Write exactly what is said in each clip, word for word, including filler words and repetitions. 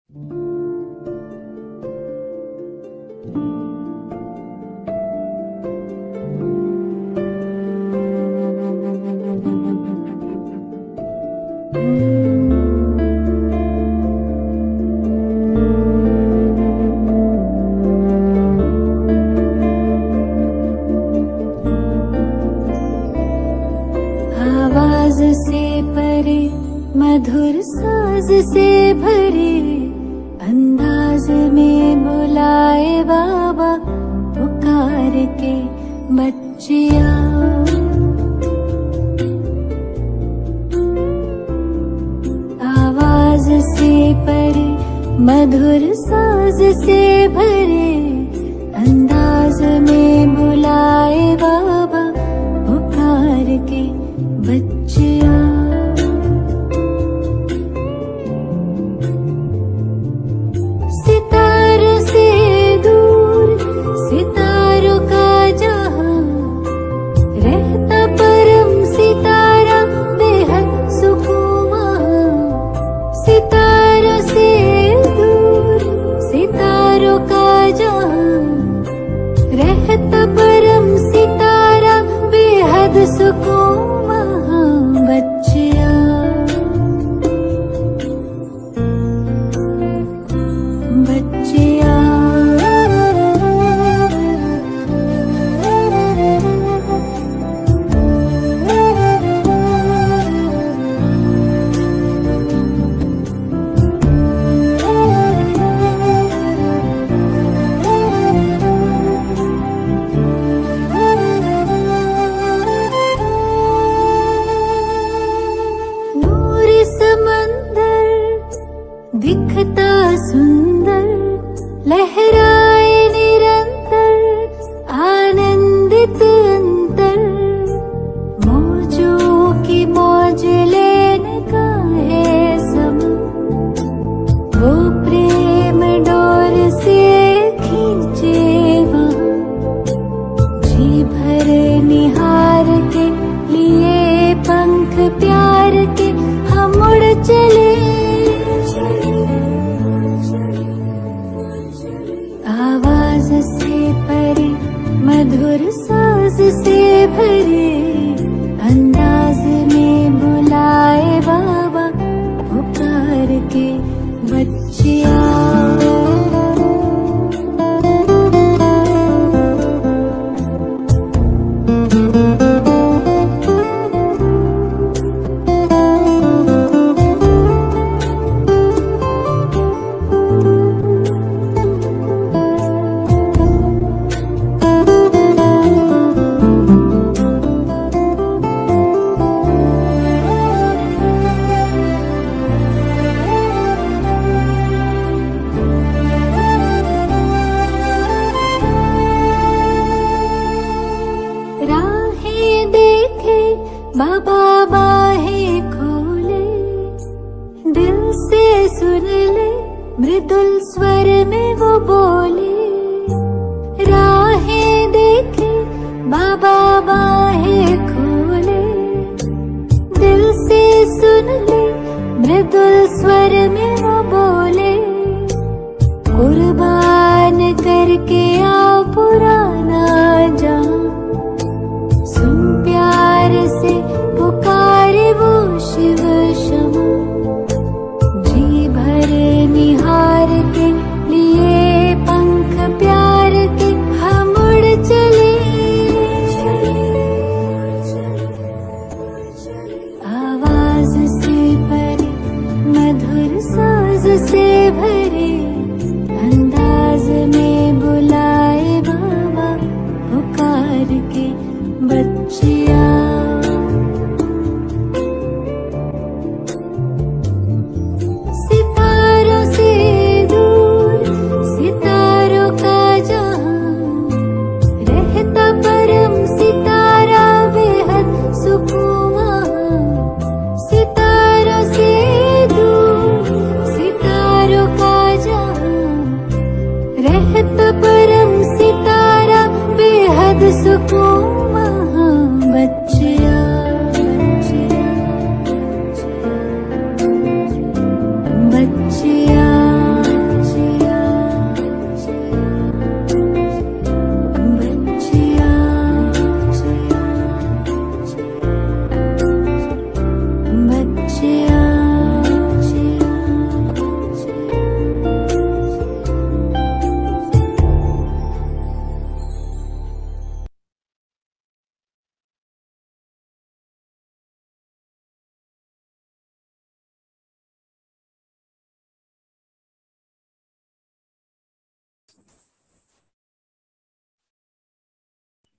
आवाज से परे मधुर साज से भरे अंदाज में बुलाए बाबा पुकार के बच्चिया। आवाज से परे मधुर साज से भरे अंदाज में बुलाए बाबा पुकार के बच्चिया। सितारों से दूर सितारों का जहां रहता परम सितारा बेहद सुकून वहां। सितारों से दूर सितारों का जहां रहता परम सितारा बेहद सुकून बच्चिया। बच्चिया दिखता सुंदर लहराए निरंतर आनंदित अंतर। मौजों की मौज लेने का है समय वो प्रेम डोर से खींचे वहाँ। जी भर निहार के लिए पंख प्यार के हम उड़ चले। आवाज से परे मधुर साज से भरे अंदाज में बुलाए बाबा पुकार के बच्चिया। राहें देखे बाबा बाहें खोले दिल से सुन ले मृदुल स्वर में वो बोले। राहें देखे बाबा बाहें खोले दिल से सुन ले मृदुल स्वर में वो बोले। कुर्बान करके आओ पुराना जान सुन प्यार से पुकारे वो शिव क्षमा। जी भर निहार के लिए पंख प्यार के हम उड़ चले। आवाज से परे मधुर साज से भरे अंदाज में बुलाए बाबा पुकार के बच्चिया। सितारों से दूर सितारों का जहां रहता परम सितारा बेहद सुकून वहां। सितारों से दूर सितारों का जहां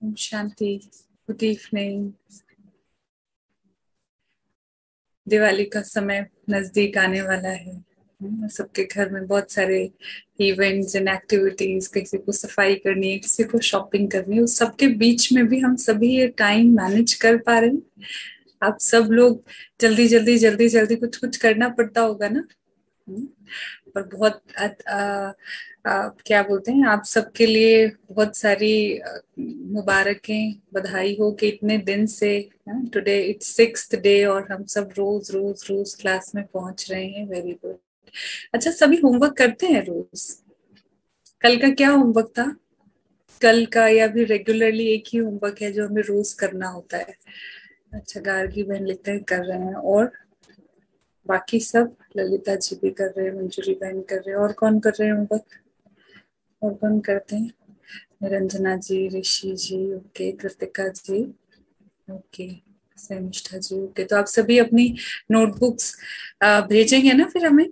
ओम शांति। Good evening. दिवाली का समय नजदीक आने वाला है। हम्म, सबके घर में बहुत सारे इवेंट्स एंड एक्टिविटीज, किसी को सफाई करनी है, किसी को शॉपिंग करनी है, उस सबके बीच में भी हम सभी ये टाइम मैनेज कर पा रहे हैं। आप सब लोग जल्दी जल्दी जल्दी जल्दी कुछ कुछ करना पड़ता होगा ना। हम्म, और बहुत आ, आ, आ, क्या बोलते हैं, आप सबके लिए बहुत सारी आ, मुबारकें, बधाई हो कि इतने दिन से टुडे इट्स सिक्स्थ डे और हम सब रोज रोज रोज क्लास में पहुंच रहे हैं। Very good. अच्छा, सभी होमवर्क करते हैं रोज? कल का क्या होमवर्क था? कल का या भी रेगुलरली एक ही होमवर्क है जो हमें रोज करना होता है? अच्छा, गार्गी बहन लिखते हैं कर रहे हैं, और बाकी सब ललिता जी भी कर रहे हैं, मंजूरी बहन कर रहे हैं, और कौन कर रहे हैं होमवर्क? और कौन करते हैं? Niranjana ji, Rishi ji, okay, Kritika ji, okay, Sharmishtha ji, okay. तो आप सभी अपनी नोटबुक्स भेजेंगे ना फिर हमें?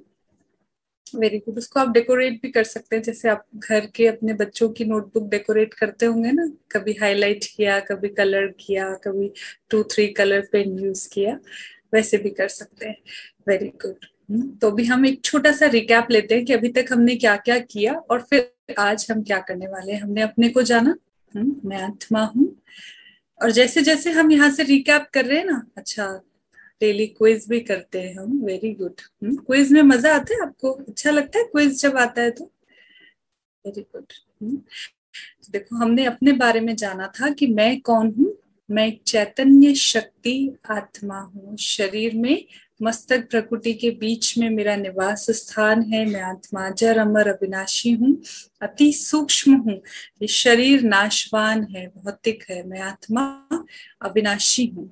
Very good. उसको आप डेकोरेट भी कर सकते हैं, जैसे आप घर के अपने बच्चों की नोटबुक डेकोरेट करते होंगे ना, कभी हाईलाइट किया, कभी कलर किया, कभी two three colour pen use किया, वैसे भी कर सकते हैं। Very good. तो भी हम एक छोटा सा रिकैप लेते हैं कि अभी तक हमने क्या क्या किया और फिर आज हम क्या करने वाले हैं। हमने अपने को जाना, हम्म, मैं आत्मा हूँ। और जैसे जैसे हम यहाँ से रिकैप कर रहे हैं ना, अच्छा, डेली क्विज भी करते हैं हम। Very good. क्विज में मजा आता है? आपको अच्छा लगता है क्विज जब आता है तो? Very good. देखो, हमने अपने बारे में जाना था कि मैं कौन हूँ। मैं एक चैतन्य शक्ति आत्मा हूँ, शरीर में मस्तक प्रकृति के बीच में मेरा निवास स्थान है। मैं आत्मा अजर अमर अविनाशी हूँ, अति सूक्ष्म हूँ। ये शरीर नाशवान है, भौतिक है। मैं आत्मा अविनाशी हूँ।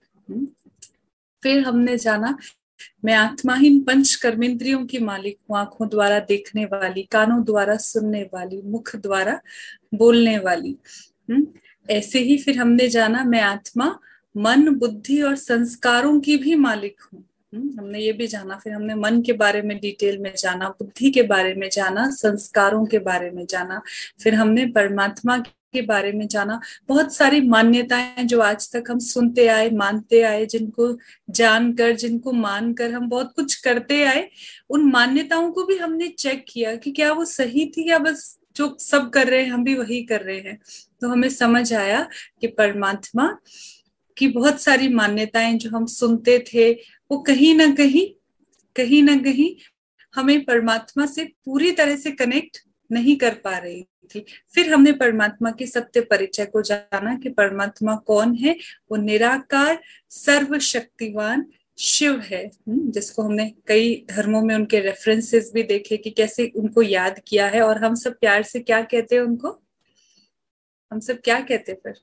फिर हमने जाना, मैं आत्माहीन पंच कर्मेंद्रियों की मालिक हूँ, आंखों द्वारा देखने वाली, कानों द्वारा सुनने वाली, मुख द्वारा बोलने वाली। हम्म ऐसे ही फिर हमने जाना, मैं आत्मा मन, बुद्धि और संस्कारों की भी मालिक हूँ। हमने ये भी जाना। फिर हमने मन के बारे में डिटेल में जाना, बुद्धि के बारे में जाना, संस्कारों के बारे में जाना। फिर हमने परमात्मा के बारे में जाना। बहुत सारी मान्यताएं जो आज तक हम सुनते आए, मानते आए, जिनको जानकर, जिनको मानकर हम बहुत कुछ करते आए, उन मान्यताओं को भी हमने चेक किया कि क्या वो सही थी या बस जो सब कर रहे हैं हम भी वही कर रहे हैं। तो हमें समझ आया कि परमात्मा की बहुत सारी मान्यताएं जो हम सुनते थे, वो कहीं ना कहीं कहीं ना कहीं हमें परमात्मा से पूरी तरह से कनेक्ट नहीं कर पा रही थी। फिर हमने परमात्मा के सत्य परिचय को जाना कि परमात्मा कौन है। वो निराकार सर्वशक्तिवान शिव है, जिसको हमने कई धर्मों में उनके रेफरेंसेस भी देखे कि कैसे उनको याद किया है। और हम सब प्यार से क्या कहते हैं उनको? हम सब क्या कहते फिर?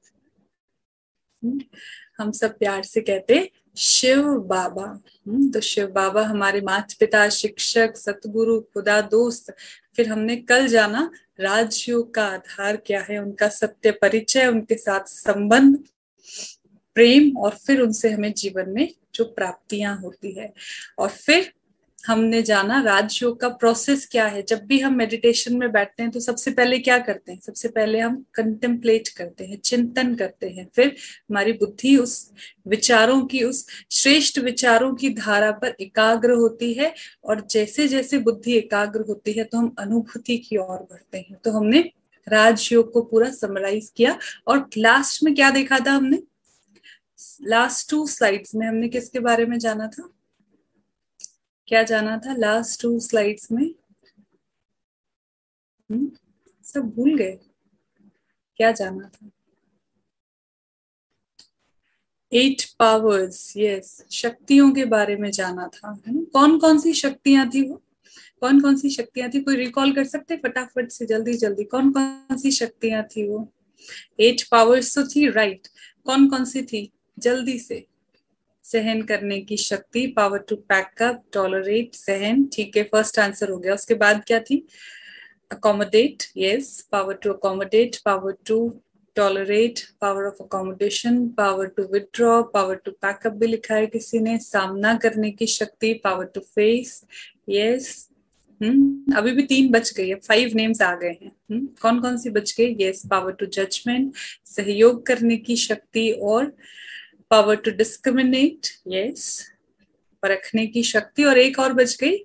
हम सब प्यार से कहते शिव बाबा। तो शिव बाबा हमारे माता पिता, शिक्षक, सतगुरु, खुदा, दोस्त। फिर हमने कल जाना राजयोग का आधार क्या है, उनका सत्य परिचय, उनके साथ संबंध, प्रेम, और फिर उनसे हमें जीवन में जो प्राप्तियां होती है। और फिर हमने जाना राजयोग का प्रोसेस क्या है। जब भी हम मेडिटेशन में बैठते हैं तो सबसे पहले क्या करते हैं? सबसे पहले हम कंटेम्पलेट करते हैं, चिंतन करते हैं। फिर हमारी बुद्धि उस विचारों की, उस श्रेष्ठ विचारों की धारा पर एकाग्र होती है। और जैसे जैसे बुद्धि एकाग्र होती है तो हम अनुभूति की ओर बढ़ते हैं। तो हमने राजयोग को पूरा समराइज किया। और लास्ट में क्या देखा था हमने? लास्ट टू स्लाइड्स में हमने किसके बारे में जाना था? क्या जाना था लास्ट टू स्लाइड्स में? हुँ? सब भूल गए क्या जाना था? एट पावर्स, यस, शक्तियों के बारे में जाना था। है ना? कौन कौन सी शक्तियां थी वो? कौन कौन सी शक्तियां थी? कोई रिकॉल कर सकते हैं फटाफट से, जल्दी जल्दी? कौन कौन सी शक्तियां थी वो? एट पावर्स तो थी, राइट। कौन कौन सी थी? जल्दी से। सहन करने की शक्ति, पावर टू पैकअप, टॉलरेट, सहन, ठीक है, फर्स्ट आंसर हो गया। उसके बाद क्या थी? accommodate, yes, power to accommodate, power to tolerate, power of accommodation, power to withdraw, power to pack up भी लिखा है किसी ने। सामना करने की शक्ति, power to face, yes, हम्म अभी भी तीन बच गई है, फाइव नेम्स आ गए हैं। हम्म कौन कौन सी बच गई? यस, पावर टू जजमेंट, सहयोग करने की शक्ति, और पावर टू डिस्क्रिमिनेट, यस, परखने की शक्ति, और एक और बच गई।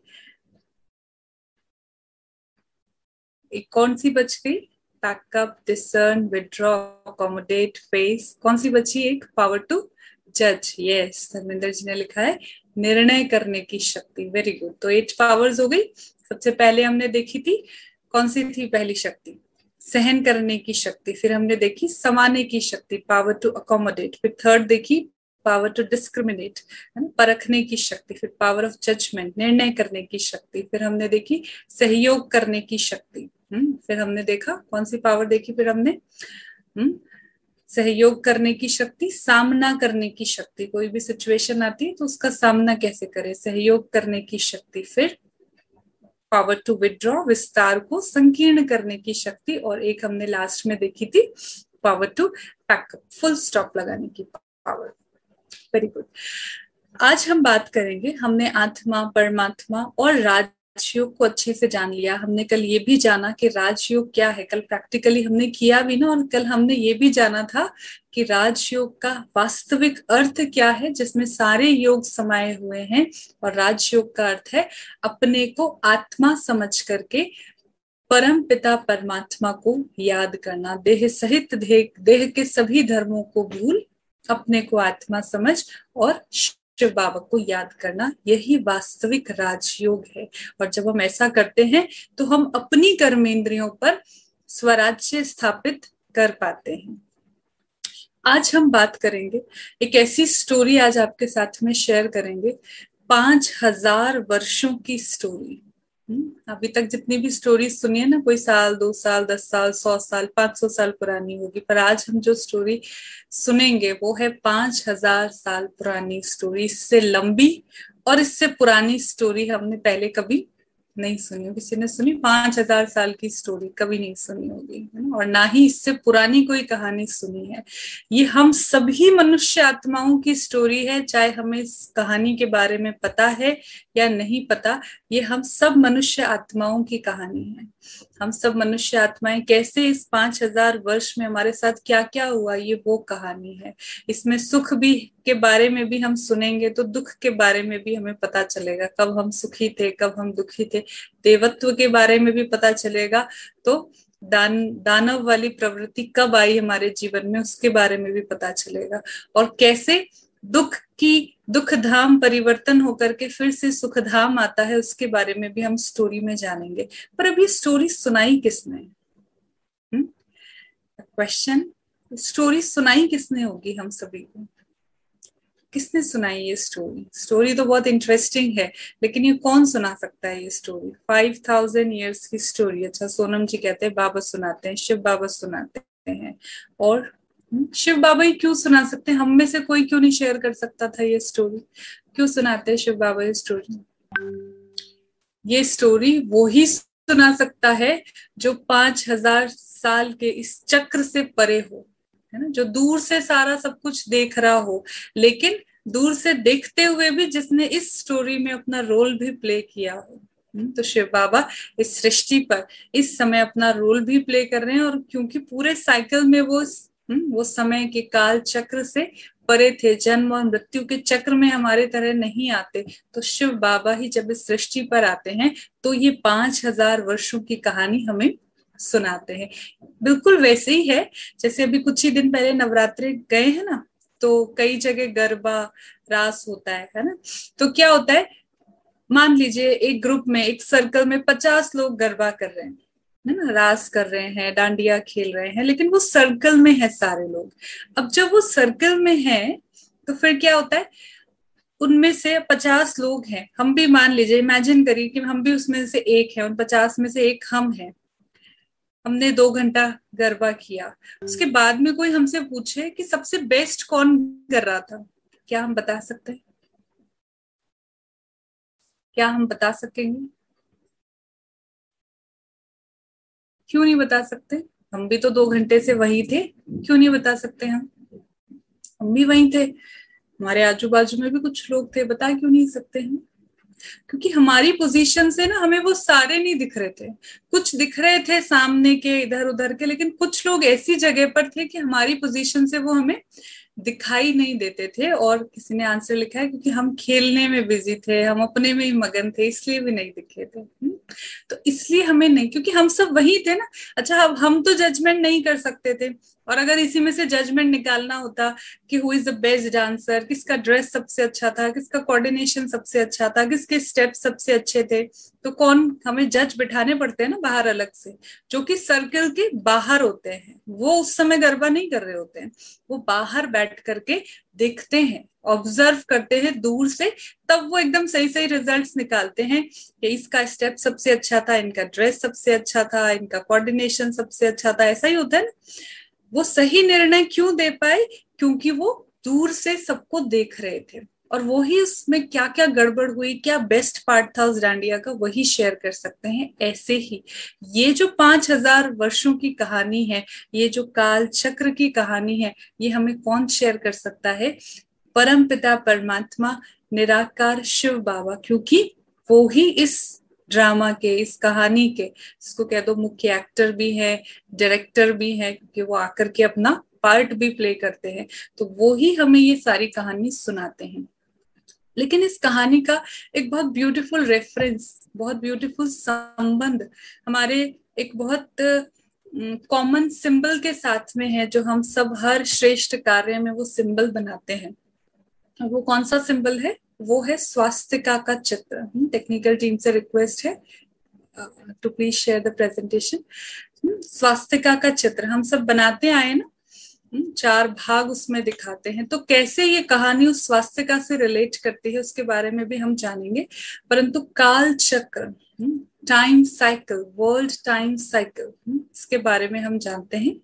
एक कौन सी बच गई? Backup, discern, withdraw, accommodate, face. कौन सी बची? एक पावर टू जज। यस, धर्मेंद्र जी ने लिखा है निर्णय करने की शक्ति। Very good. तो एट पावर्स हो गई। सबसे पहले हमने देखी थी, कौन सी थी पहली शक्ति? सहन करने की शक्ति। फिर हमने देखी समाने की शक्ति, पावर टू अकोमोडेट। फिर थर्ड देखी पावर टू डिस्क्रिमिनेट, परखने की शक्ति। फिर पावर ऑफ जजमेंट, निर्णय करने की शक्ति। फिर हमने देखी सहयोग करने की शक्ति। हम्म फिर हमने देखा कौन सी पावर देखी? फिर हमने हम्म सहयोग करने की शक्ति, सामना करने की शक्ति। कोई भी सिचुएशन आती है तो उसका सामना कैसे करें, सहयोग करने की शक्ति। फिर पावर टू विड्रॉ, विस्तार को संकीर्ण करने की शक्ति। और एक हमने लास्ट में देखी थी power to pack up, full stop लगाने की पावर। Very good. आज हम बात करेंगे, हमने आत्मा, परमात्मा और राजयोग को अच्छे से जान लिया। हमने कल ये भी जाना कि राजयोग क्या है, कल प्रैक्टिकली हमने किया भी ना। और कल हमने ये भी जाना था कि राजयोग का वास्तविक अर्थ क्या है, जिसमें सारे योग समाये हुए हैं। और राजयोग का अर्थ है अपने को आत्मा समझ करके परम पिता परमात्मा को याद करना, देह सहित देह, देह के सभी धर्मों को भूल अपने को आत्मा समझ और शिव बाबा को याद करना। यही वास्तविक राजयोग है। और जब हम ऐसा करते हैं तो हम अपनी कर्मेंद्रियों पर स्वराज्य स्थापित कर पाते हैं। आज हम बात करेंगे, एक ऐसी स्टोरी आज आपके साथ में शेयर करेंगे, पांच हजार वर्षों की स्टोरी। अभी तक जितनी भी स्टोरी सुनी है ना, कोई साल, दो साल, दस साल, सौ साल, पांच सौ साल पुरानी होगी, पर आज हम जो स्टोरी सुनेंगे वो है पांच हजार साल पुरानी स्टोरी। इससे लंबी और इससे पुरानी स्टोरी हमने पहले कभी नहीं सुनी। किसी ने सुनी पांच हजार साल की स्टोरी? कभी नहीं सुनी होगी, है ना। और ना ही इससे पुरानी कोई कहानी सुनी है। ये हम सभी मनुष्य आत्माओं की स्टोरी है, चाहे हमें इस कहानी के बारे में पता है या नहीं पता। ये हम सब मनुष्य आत्माओं की कहानी है। हम सब मनुष्य आत्माएं कैसे इस पांच हजार वर्ष में हमारे साथ क्या क्या हुआ, ये वो कहानी है। इसमें सुख भी के बारे में भी हम सुनेंगे तो दुख के बारे में भी हमें पता चलेगा, कब हम सुखी थे, कब हम दुखी थे। देवत्व के बारे में भी पता चलेगा, तो दान दानव वाली प्रवृत्ति कब आई हमारे जीवन में, उसके बारे में भी पता चलेगा। और कैसे दुख की दुख धाम परिवर्तन होकर के फिर से सुख धाम आता है, उसके बारे में भी हम स्टोरी में जानेंगे। पर अभी स्टोरी सुनाई किसने? क्वेश्चन, स्टोरी सुनाई किसने होगी हम सभी को? किसने सुनाई ये स्टोरी? स्टोरी तो बहुत इंटरेस्टिंग है, लेकिन ये कौन सुना सकता है ये स्टोरी? फाइव थाउजेंड ईयर्स की स्टोरी। अच्छा, सोनम जी कहते हैं बाबा सुनाते हैं, शिव बाबा सुनाते हैं। और शिव बाबा ही क्यों सुना सकते हैं? हम में से कोई क्यों नहीं शेयर कर सकता था ये स्टोरी? क्यों सुनाते हैं शिव बाबा ये स्टोरी? ये स्टोरी वो ही सुना सकता है जो पांच हजार साल के इस चक्र से परे हो, है ना, जो दूर से सारा सब कुछ देख रहा हो, लेकिन दूर से देखते हुए भी जिसने इस स्टोरी में अपना रोल भी प्ले किया हो। तो शिव बाबा इस सृष्टि पर इस समय अपना रोल भी प्ले कर रहे हैं। और क्योंकि पूरे साइकिल में वो वो समय के काल चक्र से परे थे, जन्म और मृत्यु के चक्र में हमारे तरह नहीं आते, तो शिव बाबा ही जब इस सृष्टि पर आते हैं तो ये पांच हजार वर्षों की कहानी हमें सुनाते हैं। बिल्कुल वैसे ही है जैसे अभी कुछ ही दिन पहले नवरात्रि गए हैं ना, तो कई जगह गरबा रास होता है, है ना। तो क्या होता है, मान लीजिए एक ग्रुप में, एक सर्कल में पचास लोग गरबा कर रहे हैं, है ना, रास कर रहे हैं, डांडिया खेल रहे हैं, लेकिन वो सर्कल में है सारे लोग। अब जब वो सर्कल में है तो फिर क्या होता है, उनमें से पचास लोग हैं, हम भी मान लीजिए, इमेजिन करिए कि हम भी उसमें से एक है, उन पचास में से एक हम हैं। हमने दो घंटा गरबा किया, उसके बाद में कोई हमसे पूछे कि सबसे बेस्ट कौन कर रहा था, क्या हम बता सकते हैं? क्या हम बता सकेंगे? क्यों नहीं बता सकते? हम भी तो दो घंटे से वही थे, क्यों नहीं बता सकते? हम हम भी वही थे, हमारे आजू बाजू में भी कुछ लोग थे, बता क्यों नहीं सकते हैं? क्योंकि हमारी पोजीशन से ना हमें वो सारे नहीं दिख रहे थे, कुछ दिख रहे थे सामने के इधर उधर के, लेकिन कुछ लोग ऐसी जगह पर थे कि हमारी पोजीशन से वो हमें दिखाई नहीं देते थे। और किसी ने आंसर लिखा है क्योंकि हम खेलने में बिजी थे, हम अपने में ही मगन थे, इसलिए भी नहीं दिखे थे। तो इसलिए हमें नहीं, क्योंकि हम सब वही थे ना। अच्छा, अब हम तो जजमेंट नहीं कर सकते थे, और अगर इसी में से जजमेंट निकालना होता कि who is the best dancer, किसका ड्रेस सबसे अच्छा था, किसका कोऑर्डिनेशन सबसे अच्छा था, किसके स्टेप सबसे अच्छे थे, तो कौन, हमें जज बिठाने पड़ते हैं ना बाहर अलग से, जो कि सर्कल के बाहर होते हैं। वो उस समय गरबा नहीं कर रहे होते हैं, वो बाहर बैठ करके देखते हैं, ऑब्जर्व करते हैं दूर से, तब वो एकदम सही सही रिजल्ट्स निकालते हैं कि इसका स्टेप सबसे अच्छा था, इनका ड्रेस सबसे अच्छा था, इनका कोऑर्डिनेशन सबसे अच्छा था। ऐसा ही होता है ना। वो सही निर्णय क्यों दे पाए? क्योंकि वो दूर से सबको देख रहे थे, और वो ही उसमें क्या क्या गड़बड़ हुई, क्या बेस्ट पार्ट था उस डांडिया का, वही शेयर कर सकते हैं। ऐसे ही ये जो पांच हजार वर्षों की कहानी है, ये जो काल चक्र की कहानी है, ये हमें कौन शेयर कर सकता है? परम पिता परमात्मा, निराकार शिव बाबा, क्योंकि वो ही इस ड्रामा के, इस कहानी के, इसको कह दो मुख्य एक्टर भी है, डायरेक्टर भी है, क्योंकि वो आकर के अपना पार्ट भी प्ले करते हैं। तो वो ही हमें ये सारी कहानी सुनाते हैं। लेकिन इस कहानी का एक बहुत ब्यूटीफुल रेफरेंस, बहुत ब्यूटीफुल संबंध हमारे एक बहुत कॉमन सिंबल के साथ में है, जो हम सब हर श्रेष्ठ कार्य में वो सिंबल बनाते हैं। वो कौन सा सिंबल है? वो है स्वास्तिका का चित्र। टेक्निकल टीम से रिक्वेस्ट है to please share the presentation. स्वास्तिका का चित्र हम सब बनाते आए ना, चार भाग उसमें दिखाते हैं। तो कैसे ये कहानी उस स्वास्तिका से रिलेट करती है उसके बारे में भी हम जानेंगे। परंतु काल चक्र, time cycle, world time cycle, इसके बारे में हम जानते हैं।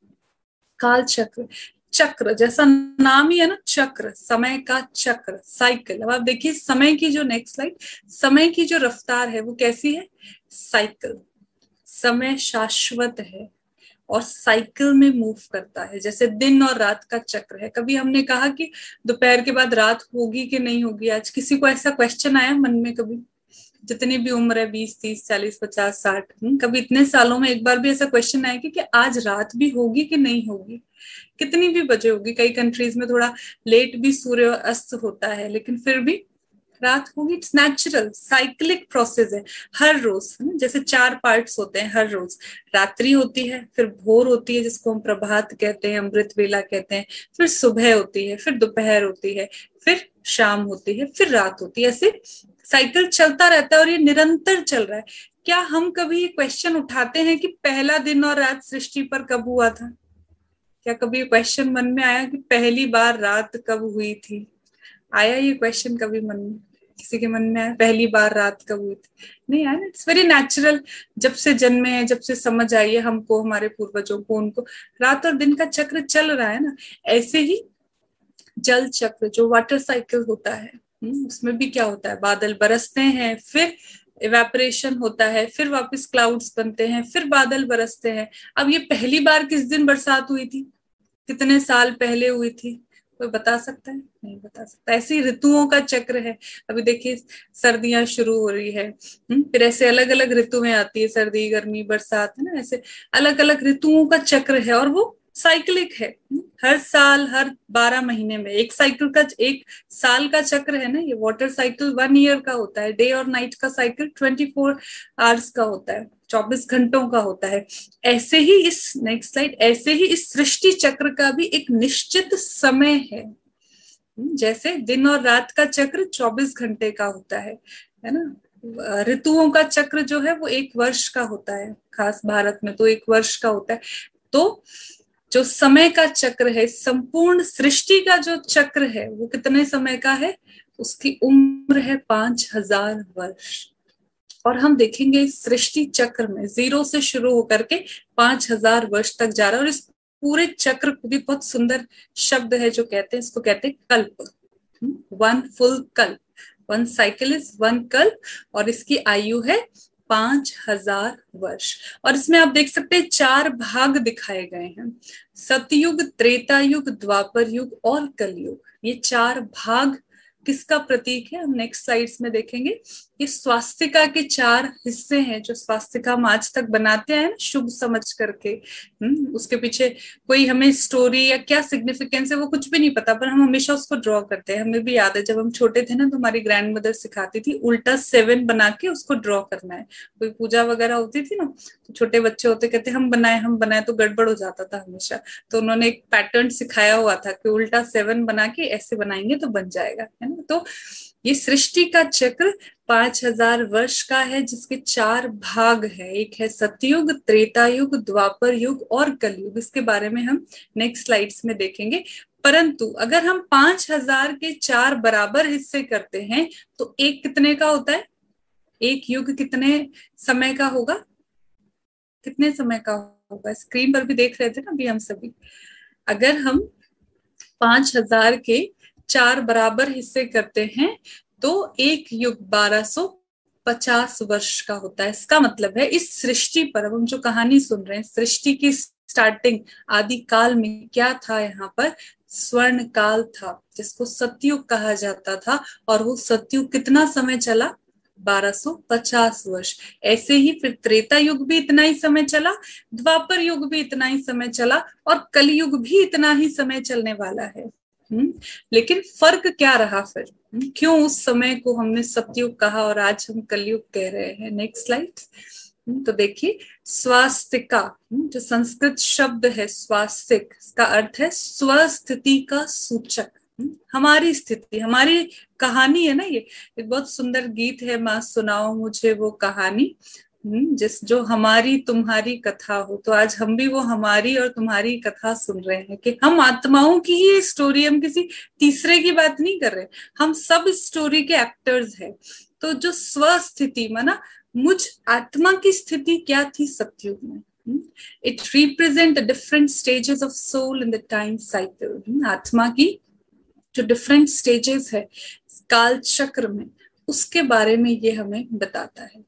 काल चक्र, चक्र जैसा नाम ही है ना, चक्र, समय का चक्र, साइकिल। अब आप देखिए समय की जो, नेक्स्ट स्लाइड, समय की जो रफ्तार है वो कैसी है? साइकिल। समय शाश्वत है और साइकिल में मूव करता है, जैसे दिन और रात का चक्र है। कभी हमने कहा कि दोपहर के बाद रात होगी कि नहीं होगी? आज किसी को ऐसा क्वेश्चन आया मन में कभी? जितनी भी उम्र है, बीस तीस चालीस पचास साठ, कभी इतने सालों में एक बार भी ऐसा क्वेश्चन आया कि, कि आज रात भी होगी कि नहीं होगी? कितनी भी बजे होगी? कई कंट्रीज में थोड़ा लेट भी सूर्य अस्त होता है, लेकिन फिर भी रात होगी। इट्स नेचुरल, साइक्लिक प्रोसेस है हर रोज। जैसे चार पार्ट्स होते हैं हर रोज, रात्रि होती है, फिर भोर होती है जिसको हम प्रभात कहते हैं, अमृत वेला कहते हैं, फिर सुबह होती है, फिर दोपहर होती है, फिर शाम होती है, फिर रात होती है। ऐसे साइकिल चलता रहता है और ये निरंतर चल रहा है। क्या हम कभी ये क्वेश्चन उठाते हैं कि पहला दिन और रात सृष्टि पर कब हुआ था? क्या कभी ये क्वेश्चन मन में आया कि पहली बार रात कब हुई थी? आया ये क्वेश्चन कभी मन में? किसी के मन में आया पहली बार रात कब हुई थी? नहीं आया। It's very natural. जब से जन्मे हैं, जब से समझ आई है हमको, हमारे पूर्वजों को, उनको रात और दिन का चक्र चल रहा है ना। ऐसे ही जल चक्र, जो वाटर साइकिल होता है, उसमें भी क्या होता है? बादल बरसते हैं, फिर इवेपोरेशन होता है, फिर वापस क्लाउड्स बनते हैं, फिर बादल बरसते हैं। अब ये पहली बार किस दिन बरसात हुई थी? कितने साल पहले हुई थी? कोई बता सकता है? नहीं बता सकता। ऐसे ही ऋतुओं का चक्र है। अभी देखिए सर्दियां शुरू हो रही है, फिर ऐसे अलग अलग ऋतुएं आती है, सर्दी, गर्मी, बरसात, है ना। ऐसे अलग अलग ऋतुओं का चक्र है और वो साइक्लिक है। हर साल, हर बारह महीने में एक साइकिल का, एक साल का चक्र है ना। ये वाटर साइकिल वन ईयर का होता है, डे और नाइट का साइकिल ट्वेंटी फोर आवर्स का होता है, चौबीस घंटों का होता है। ऐसे ही इस, नेक्स्ट स्लाइड, ऐसे ही इस सृष्टि चक्र का भी एक निश्चित समय है। जैसे दिन और रात का चक्र चौबीस घंटे का होता है, है ना। ऋतुओं का चक्र जो है वो एक वर्ष का होता है, खास भारत में तो एक वर्ष का होता है। तो जो समय का चक्र है, संपूर्ण सृष्टि का जो चक्र है, वो कितने समय का है? उसकी उम्र है पांच हजार वर्ष। और हम देखेंगे इस सृष्टि चक्र में जीरो से शुरू होकर के पांच हजार वर्ष तक जा रहा है। और इस पूरे चक्र को भी बहुत सुंदर शब्द है जो कहते हैं, इसको कहते हैं कल्प। वन फुल कल्प, वन साइकिल इज वन कल्प, और इसकी आयु है पांच हजार वर्ष। और इसमें आप देख सकते हैं चार भाग दिखाए गए हैं, सतयुग, त्रेता युग, द्वापर युग और कलयुग। ये चार भाग किसका प्रतीक है, हम नेक्स्ट स्लाइड्स में देखेंगे। ये स्वास्तिका के चार हिस्से हैं जो स्वास्तिका हम आज तक बनाते हैं शुभ समझ करके। हम्म उसके पीछे कोई हमें स्टोरी या क्या सिग्निफिकेंस है वो कुछ भी नहीं पता, पर हम हमेशा उसको ड्रॉ करते हैं। हमें भी याद है जब हम छोटे थे ना तो हमारी ग्रैंड मदर सिखाती थी उल्टा सेवन बना के उसको ड्रॉ करना है। कोई पूजा वगैरह होती थी ना तो छोटे बच्चे होते कहते हम बनाए हम बनाए, तो गड़बड़ हो जाता था हमेशा। तो उन्होंने एक पैटर्न सिखाया हुआ था कि उल्टा सेवन बना के ऐसे बनाएंगे तो बन जाएगा, है ना। तो ये सृष्टि का चक्र पांच हजार वर्ष का है जिसके चार भाग है। एक है सतयुग, त्रेता युग, द्वापर युग और कलयुग। इसके बारे में हम नेक्स्ट स्लाइड्स में देखेंगे। परंतु अगर हम पांच हजार के चार बराबर हिस्से करते हैं तो एक कितने का होता है, एक युग कितने समय का होगा, कितने समय का होगा, स्क्रीन पर भी देख रहे थे ना अभी हम सभी। अगर हम पांच हजार के चार बराबर हिस्से करते हैं तो एक युग बारह सौ पचास वर्ष का होता है। इसका मतलब है इस सृष्टि पर, अब हम जो कहानी सुन रहे हैं, सृष्टि की स्टार्टिंग आदि काल में क्या था, यहाँ पर स्वर्ण काल था जिसको सतयुग कहा जाता था। और वो सतयुग कितना समय चला, बारह सौ पचास वर्ष। ऐसे ही फिर त्रेता युग भी इतना ही समय चला, द्वापर युग भी इतना ही समय चला और कलयुग भी इतना ही समय चलने वाला है। हम्म लेकिन फर्क क्या रहा फिर, क्यों उस समय को हमने सतयुग कहा और आज हम कलयुग कह रहे हैं। Next slide. तो देखिए स्वास्तिका जो संस्कृत शब्द है, स्वास्तिक का अर्थ है स्वस्थिति का सूचक। हमारी स्थिति, हमारी कहानी है ना। ये एक बहुत सुंदर गीत है, माँ सुनाओ मुझे वो कहानी जिस जो हमारी तुम्हारी कथा हो। तो आज हम भी वो हमारी और तुम्हारी कथा सुन रहे हैं कि हम आत्माओं की ही स्टोरी, हम किसी तीसरे की बात नहीं कर रहे, हम सब स्टोरी के एक्टर्स हैं। तो जो स्वस्थिति माना मुझ आत्मा की स्थिति क्या थी सतयुग में, it represent different stages of soul in the time cycle. आत्मा की जो डिफरेंट स्टेजेस है काल चक्र में, उसके बारे में ये हमें बताता है।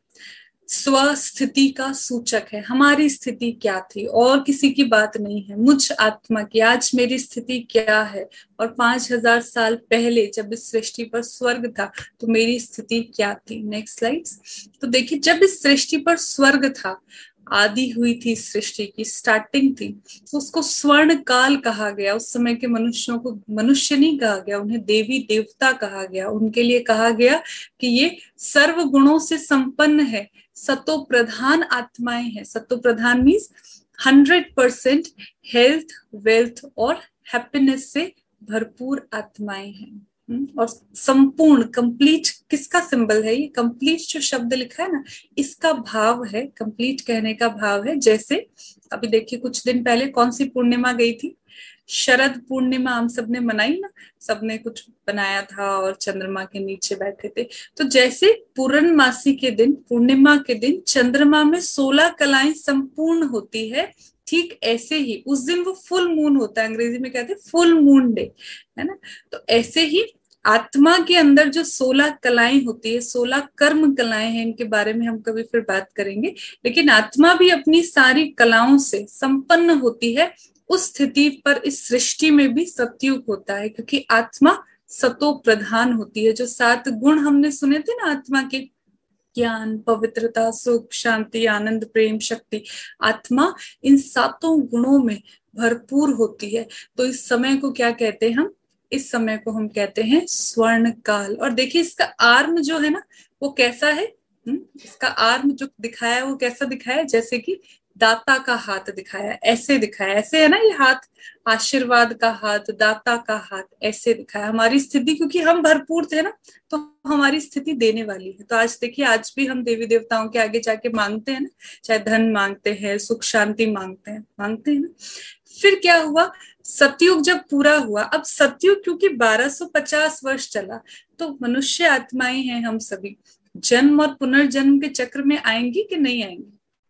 स्वस्थिति का सूचक है, हमारी स्थिति क्या थी और किसी की बात नहीं है, मुझ आत्मा की आज मेरी स्थिति क्या है। और पांच हजार साल पहले जब इस सृष्टि पर स्वर्ग था तो मेरी स्थिति क्या थी। Next slides. तो देखिए जब इस सृष्टि पर स्वर्ग था, आदि हुई थी सृष्टि की, स्टार्टिंग थी, तो उसको स्वर्ण काल कहा गया। उस समय के मनुष्यों को मनुष्य नहीं कहा गया, उन्हें देवी देवता कहा गया। उनके लिए कहा गया कि ये सर्व गुणों से संपन्न है, सतो प्रधान आत्माएं हैं। सतो प्रधान means hundred percent health, wealth और हैप्पीनेस से भरपूर आत्माएं हैं। और संपूर्ण, कंप्लीट किसका सिंबल है, ये कंप्लीट जो शब्द लिखा है ना, इसका भाव है, कंप्लीट कहने का भाव है। जैसे अभी देखिए कुछ दिन पहले कौन सी पूर्णिमा गई थी, शरद पूर्णिमा हम सबने मनाई ना, सबने कुछ बनाया था और चंद्रमा के नीचे बैठे थे। तो जैसे पूर्णमासी के दिन, पूर्णिमा के दिन चंद्रमा में सोलह कलाएं संपूर्ण होती है, ठीक ऐसे ही उस दिन वो फुल मून होता है, अंग्रेजी में कहते हैं फुल मून डे, है ना। तो ऐसे ही आत्मा के अंदर जो सोलह कलाएं होती है, सोलह कर्म कलाएं हैं, इनके बारे में हम कभी फिर बात करेंगे। लेकिन आत्मा भी अपनी सारी कलाओं से संपन्न होती है। उस स्थिति पर इस सृष्टि में भी सतयुग होता है क्योंकि आत्मा सतो प्रधान होती है। जो सात गुण हमने सुने थे ना आत्मा के, ज्ञान, पवित्रता, सुख, शांति, आनंद, प्रेम, शक्ति, आत्मा इन सातों गुणों में भरपूर होती है। तो इस समय को क्या कहते हैं हम, इस समय को हम कहते हैं स्वर्ण काल। और देखिए इसका आर्म जो है ना वो कैसा है, इसका आर्म जो दिखाया है वो कैसा दिखाया है, जैसे कि दाता का हाथ दिखाया, ऐसे दिखाया, ऐसे है ना ये हाथ, आशीर्वाद का हाथ, दाता का हाथ, ऐसे दिखाया। हमारी स्थिति क्योंकि हम भरपूर थे ना तो हमारी स्थिति देने वाली है। तो आज देखिए आज भी हम देवी देवताओं के आगे जाके मांगते हैं ना, चाहे धन मांगते हैं, सुख शांति मांगते हैं, मांगते हैं ना। फिर क्या हुआ, सतयुग जब पूरा हुआ, अब सतयुग क्योंकि बारह सौ पचास वर्ष चला, तो मनुष्य आत्माएं हैं हम सभी, जन्म और पुनर्जन्म के चक्र में आएंगी कि नहीं आएंगी।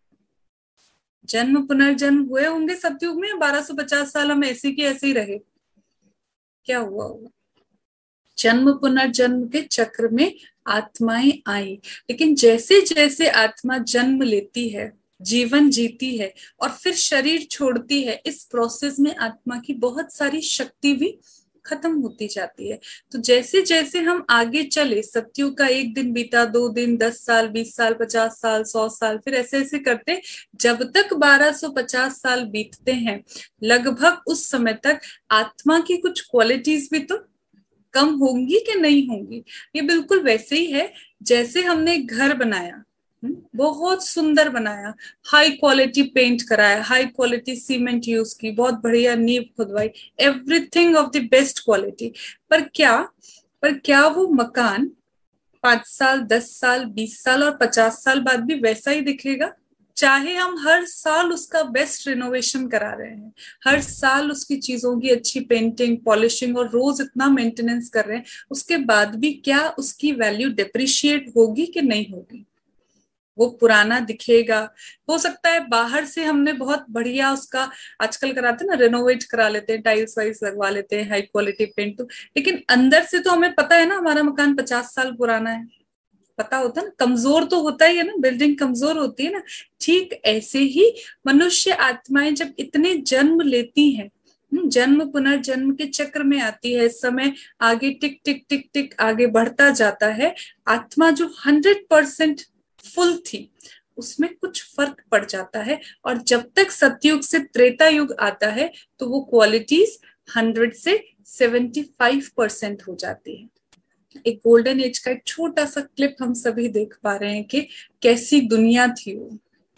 जन्म पुनर्जन्म हुए होंगे सतयुग में, बारह सौ पचास साल हम ऐसे की ऐसे ही रहे, क्या हुआ होगा। जन्म पुनर्जन्म के चक्र में आत्माएं आई, लेकिन जैसे जैसे आत्मा जन्म लेती है, जीवन जीती है और फिर शरीर छोड़ती है, इस प्रोसेस में आत्मा की बहुत सारी शक्ति भी खत्म होती जाती है। तो जैसे जैसे हम आगे चले, सतयुग का एक दिन बीता, दो दिन, दस साल, बीस साल, पचास साल, सौ साल, फिर ऐसे ऐसे करते जब तक बारह सौ पचास साल बीतते हैं, लगभग उस समय तक आत्मा की कुछ क्वालिटीज भी तो कम होंगी कि नहीं होंगी। ये बिल्कुल वैसे ही है जैसे हमने एक घर बनाया, बहुत सुंदर बनाया, हाई क्वालिटी पेंट कराया, हाई क्वालिटी सीमेंट यूज की, बहुत बढ़िया नींव खुदवाई, everything of the best quality. पर क्या पर क्या वो मकान पांच साल, दस साल, बीस साल और पचास साल बाद भी वैसा ही दिखेगा? चाहे हम हर साल उसका बेस्ट रिनोवेशन करा रहे हैं, हर साल उसकी चीजों की अच्छी पेंटिंग, पॉलिशिंग और रोज इतना मेंटेनेंस कर रहे हैं, उसके बाद भी क्या उसकी वैल्यू डिप्रिशिएट होगी कि नहीं होगी? वो पुराना दिखेगा। हो सकता है बाहर से हमने बहुत बढ़िया उसका, आजकल कराते हैं ना, रेनोवेट करा लेते हैं, टाइल्स वाइल्स लगवा लेते हैं, हाई क्वालिटी पेंट, तो लेकिन अंदर से तो हमें पता है ना हमारा मकान पचास साल पुराना है, पता होता है ना, कमजोर तो होता ही है ना, बिल्डिंग कमजोर होती है ना। ठीक ऐसे ही मनुष्य आत्माएं जब इतने जन्म लेती हैं, जन्म पुनर्जन्म के चक्र में आती है, समय आगे टिक टिक टिक टिक आगे बढ़ता जाता है, आत्मा जो हंड्रेड परसेंट फुल थी उसमें कुछ फर्क पड़ जाता है, और जब तक सतयुग से त्रेता युग आता है तो वो क्वालिटीज हंड्रेड से सेवेंटी फाइव परसेंट हो जाती है। एक गोल्डन एज का एक छोटा सा क्लिप हम सभी देख पा रहे हैं कि कैसी दुनिया थी वो,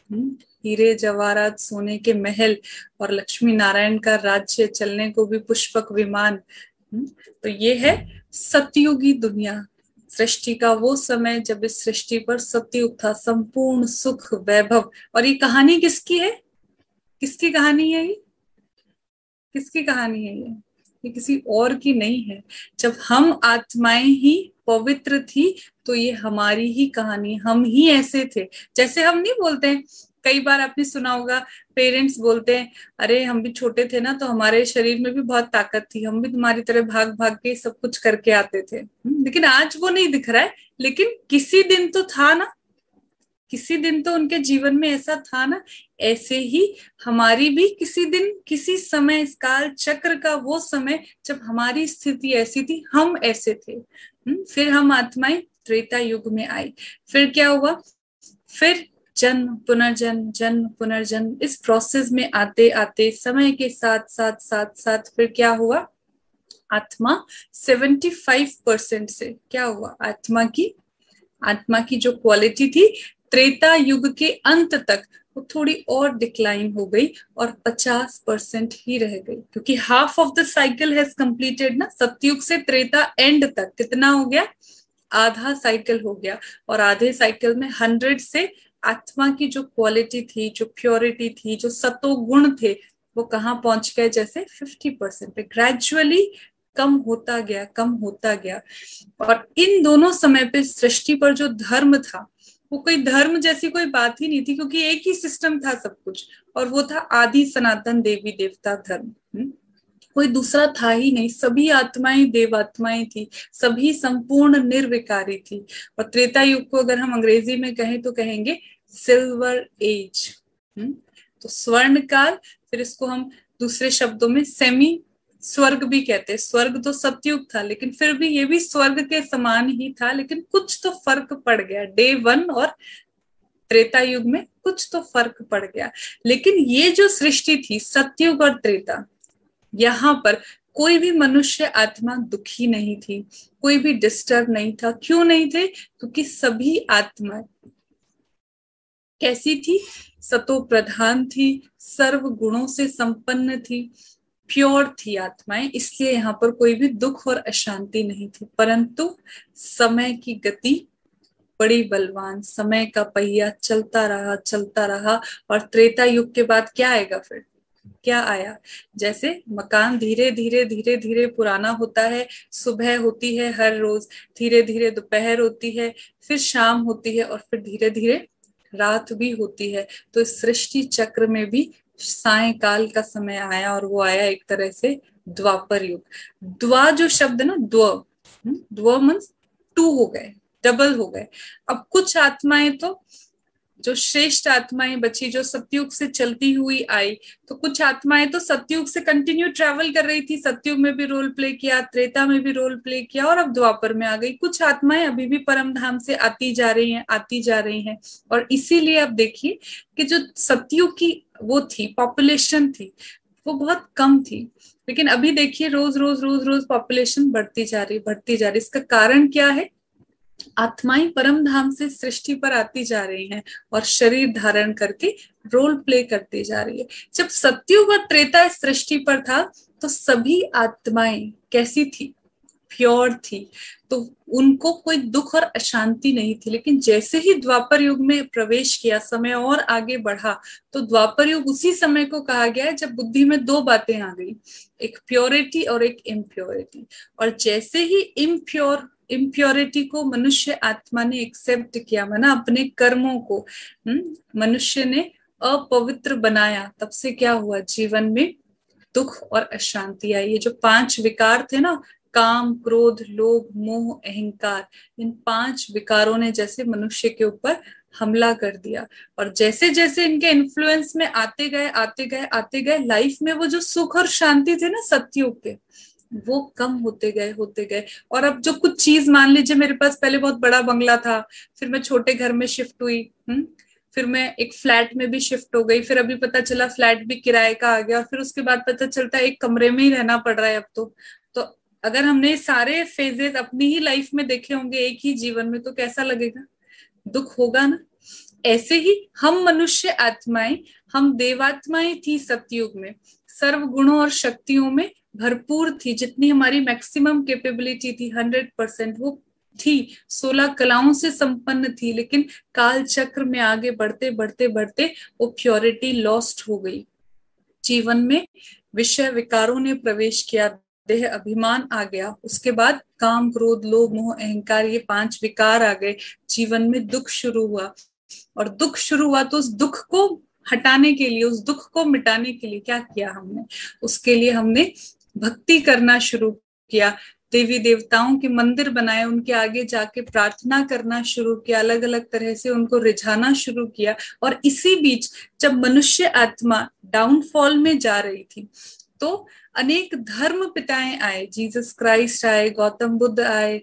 हीरे जवाहरात, सोने के महल और लक्ष्मी नारायण का राज्य, चलने को भी पुष्पक विमान। तो ये है सतयुगी दुनिया, सृष्टि का वो समय जब इस सृष्टि पर सतयुग था, संपूर्ण सुख वैभव। और ये कहानी किसकी है? किसकी कहानी है ये? किसकी कहानी है ये? ये किसी और की नहीं है। जब हम आत्माएं ही पवित्र थी तो ये हमारी ही कहानी, हम ही ऐसे थे। जैसे हम नहीं बोलते हैं, कई बार आपने सुना होगा पेरेंट्स बोलते हैं, अरे हम भी छोटे थे ना तो हमारे शरीर में भी बहुत ताकत थी, हम भी तुम्हारी तरह भाग भाग के सब कुछ करके आते थे। लेकिन आज वो नहीं दिख रहा है, लेकिन किसी दिन तो था ना, किसी दिन तो उनके जीवन में ऐसा था ना। ऐसे ही हमारी भी किसी दिन, किसी समय, इस काल चक्र का वो समय जब हमारी स्थिति ऐसी थी, हम ऐसे थे। फिर हम आत्माएं त्रेता युग में आई। फिर क्या हुआ? फिर जन्म पुनर्जन्म, जन्म पुनर्जन्म, इस प्रोसेस में आते आते समय के साथ साथ साथ साथ फिर क्या हुआ? आत्मा सेवेंटी फाइव परसेंट से क्या हुआ? आत्मा की आत्मा की जो क्वालिटी थी त्रेता युग के अंत तक वो थोड़ी और डिक्लाइन हो गई और पचास परसेंट ही रह गई, क्योंकि half of the cycle has completed ना। सतयुग से त्रेता एंड तक कितना हो गया? आधा साइकिल हो गया। और आधे साइकिल में हंड्रेड से आत्मा की जो क्वालिटी थी, जो प्योरिटी थी, जो सतो गुण थे, वो कहाँ पहुंच गए? जैसे फिफ्टी परसेंट पे ग्रेजुअली कम होता गया, कम होता गया। और इन दोनों समय पे सृष्टि पर जो धर्म था वो कोई धर्म जैसी कोई बात ही नहीं थी, क्योंकि एक ही सिस्टम था सब कुछ, और वो था आदि सनातन देवी देवता धर्म। कोई दूसरा था ही नहीं, सभी आत्माएं देवात्माएं थी, सभी संपूर्ण निर्विकारी थी। और त्रेता युग को अगर हम अंग्रेजी में कहें तो कहेंगे सिल्वर एज, तो स्वर्ण काल। फिर इसको हम दूसरे शब्दों में सेमी स्वर्ग भी कहते हैं। स्वर्ग तो सतयुग था, लेकिन फिर भी ये भी स्वर्ग के समान ही था, लेकिन कुछ तो फर्क पड़ गया। डे वन और त्रेता युग में कुछ तो फर्क पड़ गया। लेकिन ये जो सृष्टि थी सतयुग और त्रेता, यहाँ पर कोई भी मनुष्य आत्मा दुखी नहीं थी, कोई भी डिस्टर्ब नहीं था। क्यों नहीं थे? क्योंकि सभी आत्मा कैसी थी? सतो प्रधान थी, सर्व गुणों से संपन्न थी, प्योर थी आत्माएं, इसलिए यहाँ पर कोई भी दुख और अशांति नहीं थी। परंतु समय की गति बड़ी बलवान, समय का पहिया चलता रहा चलता रहा। और त्रेता युग के बाद क्या आएगा? फिर क्या आया? जैसे मकान धीरे धीरे धीरे धीरे पुराना होता है, सुबह होती है हर रोज, धीरे धीरे दोपहर होती है, फिर शाम होती है, और फिर धीरे धीरे रात भी होती है। तो इस सृष्टि चक्र में भी सायंकाल का समय आया, और वो आया एक तरह से द्वापर युग। द्वा जो शब्द ना, द्व द्व मीन्स टू हो गए, डबल हो गए। अब कुछ आत्माएं तो जो श्रेष्ठ आत्माएं बची, जो सतयुग से चलती हुई आई, तो कुछ आत्माएं तो सतयुग से कंटिन्यू ट्रैवल कर रही थी, सतयुग में भी रोल प्ले किया, त्रेता में भी रोल प्ले किया, और अब द्वापर में आ गई। कुछ आत्माएं अभी भी परम धाम से आती जा रही हैं, आती जा रही हैं। और इसीलिए आप देखिए कि जो सतयुग की वो थी पॉपुलेशन थी वो बहुत कम थी, लेकिन अभी देखिए रोज रोज रोज रोज पॉपुलेशन बढ़ती जा रही बढ़ती जा रही। इसका कारण क्या है? आत्माएं परम धाम से सृष्टि पर आती जा रही हैं और शरीर धारण करके रोल प्ले करती जा रही है। जब सतयुग और त्रेता सृष्टि पर था तो सभी आत्माएं कैसी थी? प्योर थी, तो उनको कोई दुख और अशांति नहीं थी। लेकिन जैसे ही द्वापर युग में प्रवेश किया, समय और आगे बढ़ा, तो द्वापर युग उसी समय को कहा गया है जब बुद्धि में दो बातें आ गई, एक प्योरिटी और एक इम्प्योरिटी। और जैसे ही इम्प्योर इम्प्योरिटी को मनुष्य आत्मा ने एक्सेप्ट किया, माना अपने कर्मों को मनुष्य ने अपवित्र बनाया, तब से क्या हुआ? जीवन में दुख और अशांति आई। ये जो पांच विकार थे ना, काम, क्रोध, लोभ, मोह, अहंकार, इन पांच विकारों ने जैसे मनुष्य के ऊपर हमला कर दिया, और जैसे जैसे इनके इन्फ्लुएंस में आते गए आते गए आते गए लाइफ में वो जो सुख और शांति थे ना सतयुग के, वो कम होते गए होते गए। और अब जो कुछ चीज, मान लीजिए मेरे पास पहले बहुत बड़ा बंगला था, फिर मैं छोटे घर में शिफ्ट हुई, हम्म फिर मैं एक फ्लैट में भी शिफ्ट हो गई, फिर अभी पता चला फ्लैट भी किराए का आ गया, और फिर उसके बाद पता चलता है एक कमरे में ही रहना पड़ रहा है अब तो। तो अगर हमने सारे फेजेस अपनी ही लाइफ में देखे होंगे एक ही जीवन में, तो कैसा लगेगा? दुख होगा ना। ऐसे ही हम मनुष्य आत्माएं, हम देवात्माएं थी सतयुग में, सर्व गुणों और शक्तियों में भरपूर थी, जितनी हमारी मैक्सिमम कैपेबिलिटी थी हंड्रेड परसेंट वो थी, सोलह कलाओं से संपन्न थी। लेकिन काल चक्र में आगे बढ़ते बढ़ते बढ़ते वो प्योरिटी लॉस्ट हो गई। जीवन में विषय विकारों ने प्रवेश किया, देह अभिमान आ गया, उसके बाद काम, क्रोध, लोभ, मोह, अहंकार, ये पांच विकार आ गए। जीवन में दुख शुरू हुआ, और दुख शुरू हुआ तो उस दुख को हटाने के लिए, उस दुख को मिटाने के लिए क्या किया हमने? उसके लिए हमने भक्ति करना शुरू किया, देवी देवताओं के मंदिर बनाए, उनके आगे जाके प्रार्थना करना शुरू किया, अलग अलग तरह से उनको रिझाना शुरू किया। और इसी बीच जब मनुष्य आत्मा डाउनफॉल में जा रही थी, तो अनेक धर्म पिताएं आए, जीसस क्राइस्ट आए, गौतम बुद्ध आए,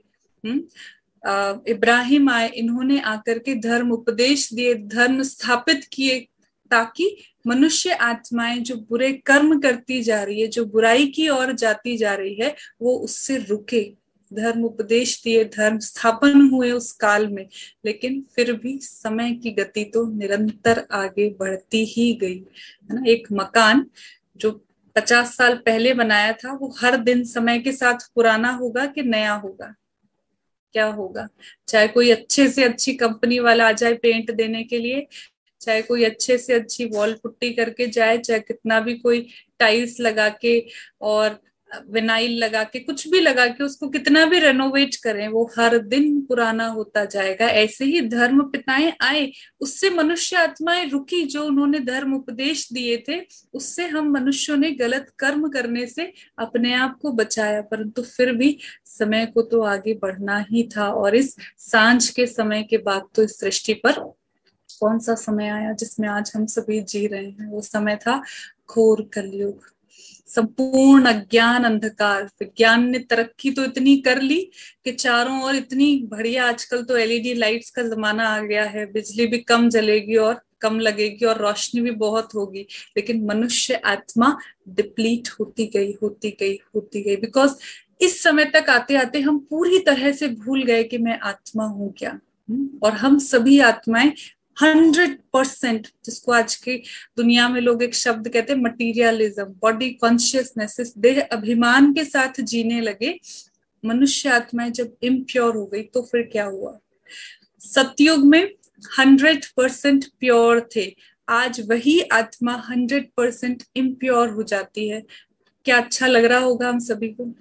हम्म इब्राहिम आए, इन्होंने आकर के धर्म उपदेश दिए, धर्म स्थापित किए, ताकि मनुष्य आत्माएं जो बुरे कर्म करती जा रही है, जो बुराई की ओर जाती जा रही है, वो उससे रुके। धर्म उपदेश दिए, धर्म स्थापन हुए उस काल में, लेकिन फिर भी समय की गति तो निरंतर आगे बढ़ती ही गई, है ना। एक मकान जो पचास साल पहले बनाया था, वो हर दिन समय के साथ पुराना होगा कि नया होगा? क्या होगा? चाहे कोई अच्छे से अच्छी कंपनी वाला आ जाए पेंट देने के लिए, चाहे कोई अच्छे से अच्छी वॉल पुट्टी करके जाए, चाहे कितना भी कोई टाइल्स लगा के और विनाइल लगा के, कुछ भी लगा के उसको कितना भी रेनोवेट करें, वो हर दिन पुराना होता जाएगा। ऐसे ही धर्म पिताएं आए, उससे मनुष्य आत्माएं रुकी, जो उन्होंने धर्म उपदेश दिए थे, उससे हम मनुष्यों ने गलत कर्म करने से अपने आप को बचाया, परंतु फिर भी समय को तो आगे बढ़ना ही था। और इस सांझ के समय के बाद तो इस सृष्टि पर कौन सा समय आया जिसमें आज हम सभी जी रहे हैं? वो समय था घोर कलयुग, संपूर्ण अज्ञान अंधकार। विज्ञान ने तरक्की तो इतनी कर ली कि चारों ओर इतनी बढ़िया, आजकल तो एलईडी लाइट्स का जमाना आ गया है, बिजली भी कम जलेगी और कम लगेगी और रोशनी भी बहुत होगी, लेकिन मनुष्य आत्मा डिप्लीट होती गई होती गई होती गई बिकॉज इस समय तक आते आते हम पूरी तरह से भूल गए कि मैं आत्मा हूं क्या। और हम सभी आत्माएं हंड्रेड परसेंट, जिसको आज की दुनिया में लोग एक शब्द कहते हैं मटीरियलिज्म, बॉडी कॉन्शियसनेस, देह अभिमान के साथ जीने लगे। मनुष्य आत्माएं जब इम्प्योर हो गई तो फिर क्या हुआ? सतयुग में हंड्रेड परसेंट प्योर थे, आज वही आत्मा हंड्रेड परसेंट इम्प्योर हो जाती है। क्या अच्छा लग रहा होगा हम सभी को?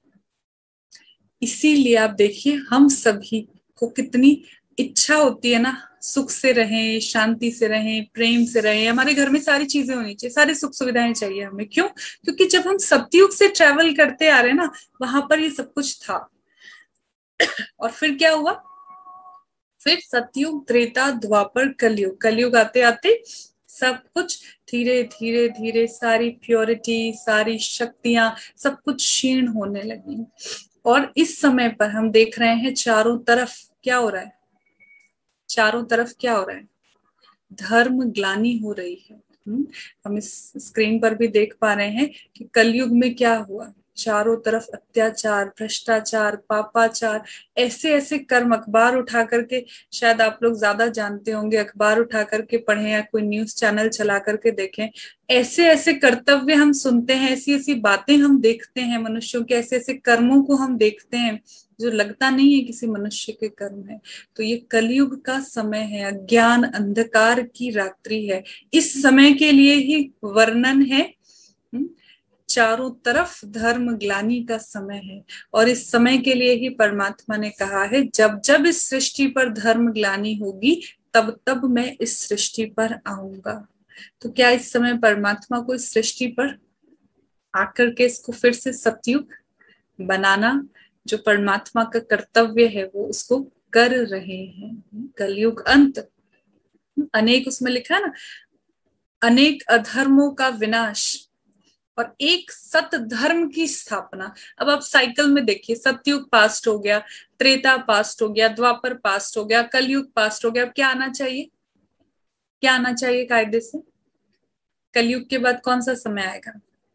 इसीलिए आप देखिए हम सभी को कितनी इच्छा होती है ना, सुख से रहें, शांति से रहें, प्रेम से रहें, हमारे घर में सारी चीजें होनी चाहिए, सारी सुख सुविधाएं चाहिए हमें। क्यों? क्योंकि जब हम सतयुग से ट्रेवल करते आ रहे हैं ना, वहां पर ये सब कुछ था। और फिर क्या हुआ? फिर सतयुग, त्रेता, द्वापर, कलयुग। कलयुग आते आते सब कुछ धीरे धीरे धीरे सारी प्योरिटी, सारी शक्तियां, सब कुछ क्षीण होने लगी। और इस समय पर हम देख रहे हैं चारों तरफ क्या हो रहा है, चारों तरफ क्या हो रहा है, धर्म ग्लानि हो रही है। हम्म, हम इस स्क्रीन पर भी देख पा रहे हैं कि कलयुग में क्या हुआ, चारों तरफ अत्याचार, भ्रष्टाचार, पापाचार, ऐसे ऐसे कर्म। अखबार उठा करके, शायद आप लोग ज्यादा जानते होंगे, अखबार उठा करके पढ़ें या कोई न्यूज चैनल चला करके देखें, ऐसे ऐसे कर्तव्य हम सुनते हैं, ऐसी ऐसी बातें हम देखते हैं मनुष्यों के, ऐसे ऐसे कर्मों को हम देखते हैं जो लगता नहीं है किसी मनुष्य के कर्म है। तो ये कलयुग का समय है, अज्ञान अंधकार की रात्रि है। इस समय के लिए ही वर्णन है, चारों तरफ धर्म ग्लानि का समय है। और इस समय के लिए ही परमात्मा ने कहा है, जब जब इस सृष्टि पर धर्म ग्लानि होगी तब तब मैं इस सृष्टि पर आऊंगा। तो क्या इस समय परमात्मा को इस सृष्टि पर आकर के इसको फिर से सतयुग बनाना, जो परमात्मा का कर्तव्य है, वो उसको कर रहे हैं। कलयुग अंत, अनेक, उसमें लिखा है ना, अनेक अधर्मों का विनाश और एक सत धर्म की स्थापना। अब आप साइकिल में देखिए, सतयुग पास्ट हो गया, त्रेता पास्ट हो गया, द्वापर पास्ट हो गया, कलयुग पास्ट हो गया। अब क्या आना चाहिए, क्या आना चाहिए कायदे से? कलयुग के बाद कौन सा समय आएगा?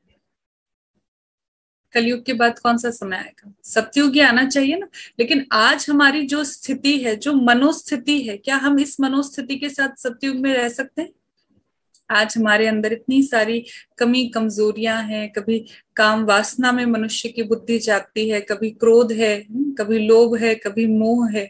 कलयुग के बाद कौन सा समय आएगा? सतयुग ही आना चाहिए ना। लेकिन आज हमारी जो स्थिति है, जो मनोस्थिति है, क्या हम इस मनोस्थिति के साथ सतयुग में रह सकते हैं? आज हमारे अंदर इतनी सारी कमी कमजोरियां हैं, कभी काम वासना में मनुष्य की बुद्धि जागती है, कभी क्रोध है, कभी लोभ है, कभी मोह है।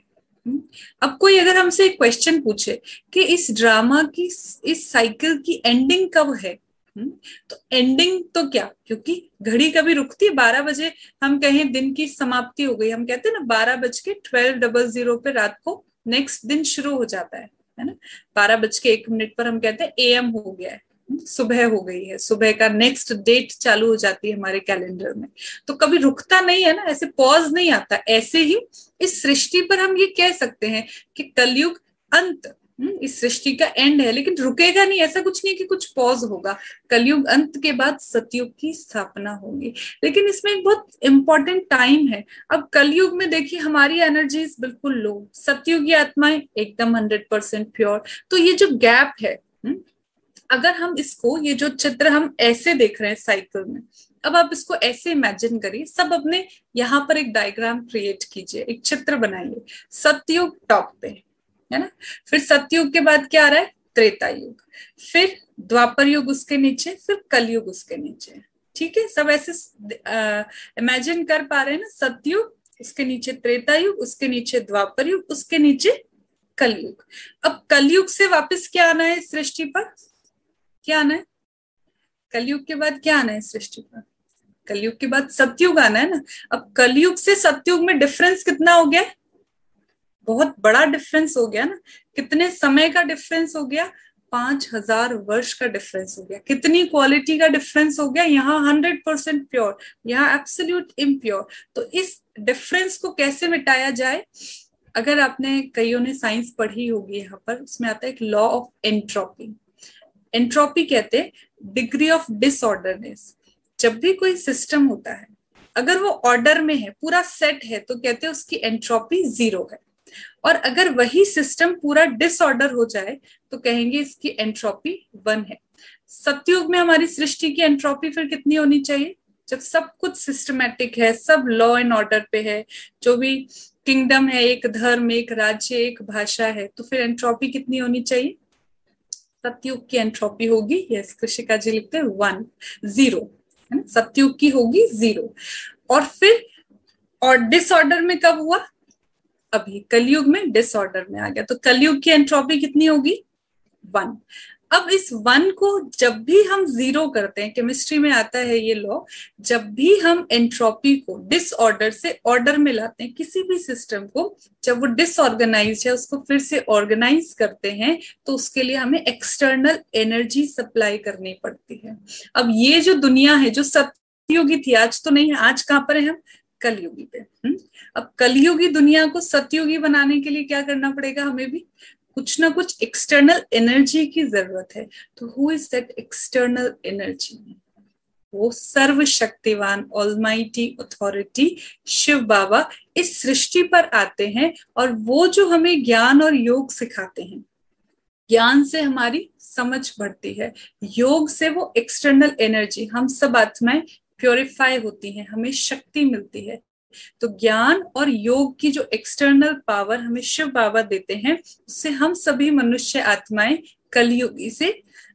अब कोई अगर हमसे एक क्वेश्चन पूछे कि इस ड्रामा की, इस साइकिल की एंडिंग कब है, तो एंडिंग तो क्या, क्योंकि घड़ी कभी रुकती है, बारह बजे हम कहें दिन की समाप्ति हो गई, हम कहते हैं ना बारह बज के ट्वेल्व डबल जीरो पे रात को नेक्स्ट दिन शुरू हो जाता है है ना। बारह बज के एक मिनट पर हम कहते हैं एएम हो गया है, सुबह हो गई है, सुबह का नेक्स्ट डेट चालू हो जाती है हमारे कैलेंडर में। तो कभी रुकता नहीं है ना, ऐसे पॉज नहीं आता। ऐसे ही इस सृष्टि पर हम ये कह सकते हैं कि कलयुग अंत, इस सृष्टि का एंड है, लेकिन रुकेगा नहीं, ऐसा कुछ नहीं कि कुछ पॉज होगा। कलयुग अंत के बाद सतयुग की स्थापना होगी, लेकिन इसमें एक बहुत इंपॉर्टेंट टाइम है। अब कलयुग में देखिए हमारी एनर्जीज बिल्कुल लो, सतयुगी आत्माएं एकदम हंड्रेड परसेंट प्योर। तो ये जो गैप है, अगर हम इसको, ये जो चित्र हम ऐसे देख रहे हैं साइकिल में, अब आप इसको ऐसे इमेजिन करिए, सब अपने यहाँ पर एक डायग्राम क्रिएट कीजिए, एक चित्र बनाइए। सतयुग टॉप पे है ना, फिर सतयुग के बाद क्या आ रहा है, त्रेता युग, फिर द्वापर युग उसके नीचे, फिर कलयुग उसके नीचे। ठीक है, सब ऐसे इमेजिन कर पा रहे हैं ना, सतयुग, उसके नीचे त्रेता युग, उसके नीचे द्वापर युग, उसके नीचे कलयुग। अब कलयुग से वापस क्या आना है सृष्टि पर, क्या आना है कलयुग के बाद, क्या आना है सृष्टि पर? कलयुग के बाद सतयुग आना है ना। अब कलयुग से सतयुग में डिफरेंस कितना हो गया, बहुत बड़ा डिफरेंस हो गया ना। कितने समय का डिफरेंस हो गया, पांच हजार वर्ष का डिफरेंस हो गया। कितनी क्वालिटी का डिफरेंस हो गया, यहाँ हंड्रेड परसेंट प्योर, यहाँ एब्सोल्यूट इम्प्योर। तो इस डिफरेंस को कैसे मिटाया जाए? अगर आपने, कईयों ने साइंस पढ़ी होगी, यहाँ पर उसमें आता है एक लॉ ऑफ एंट्रोपी। एंट्रोपी कहते हैं डिग्री ऑफ डिसऑर्डरनेस। जब भी कोई सिस्टम होता है, अगर वो ऑर्डर में है, पूरा सेट है, तो कहते हैं उसकी एंट्रोपी जीरो है। और अगर वही सिस्टम पूरा डिसऑर्डर हो जाए तो कहेंगे इसकी एंट्रोपी वन है। सतयुग में हमारी सृष्टि की एंट्रोपी फिर कितनी होनी चाहिए? जब सब कुछ सिस्टमैटिक है, सब लॉ एंड ऑर्डर पे है, जो भी किंगडम है, एक धर्म, एक राज्य, एक भाषा है, तो फिर एंट्रोपी कितनी होनी चाहिए? सतयुग की एंट्रोपी होगी, यस कृषिका जी लिखते हैं वन, जीरो है ना, सतयुग की होगी जीरो। और फिर और डिसऑर्डर में कब हुआ? अभी कलयुग में डिसऑर्डर में आ गया, तो कलयुग की एंट्रोपी कितनी होगी? वन। अब इस वन को जब भी हम जीरो करते हैं, केमिस्ट्री में आता है ये लॉ, जब भी हम एंट्रोपी को डिसऑर्डर से ऑर्डर में लाते हैं, किसी भी सिस्टम को जब वो डिसऑर्गेनाइज है उसको फिर से ऑर्गेनाइज करते हैं, तो उसके लिए हमें एक्सटर्नल एनर्जी सप्लाई करनी पड़ती है। अब ये जो दुनिया है जो सतयुगी थी, आज तो नहीं है, आज कहाँ पर है हम? कलयुगी पे। हुँ? अब कलयुगी दुनिया को सतयुगी बनाने के लिए क्या करना पड़ेगा, हमें भी कुछ ना कुछ एक्सटर्नल एनर्जी की जरूरत है। तो who is that external energy? वो सर्वशक्तिवान ऑलमाइटी अथॉरिटी शिव बाबा इस सृष्टि पर आते हैं और वो जो हमें ज्ञान और योग सिखाते हैं। ज्ञान से हमारी समझ बढ़ती है, योग से वो एक्सटर्नल एनर्जी, हम सब आत्माएं प्योरीफाई होती हैं, हमें शक्ति मिलती है। तो ज्ञान और योग की जो एक्सटर्नल पावर हमें शिव बाबा देते हैं, उससे हम सभी मनुष्य आत्माएं कलयुगी से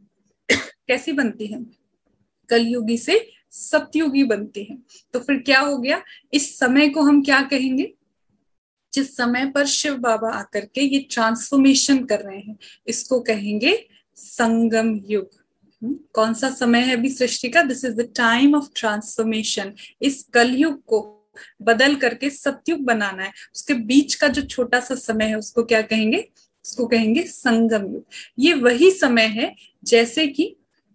कैसी बनती हैं? कलयुगी से सतयुगी बनती हैं। तो फिर क्या हो गया, इस समय को हम क्या कहेंगे? जिस समय पर शिव बाबा आकर के ये ट्रांसफॉर्मेशन कर रहे हैं, इसको कहेंगे संगम युग। कौन सा समय है अभी सृष्टि का? This is the time of transformation. इस कलयुग को बदल करके सतयुग बनाना है, उसके बीच का जो छोटा सा समय है उसको क्या कहेंगे? उसको कहेंगे संगम युग। ये वही समय है जैसे कि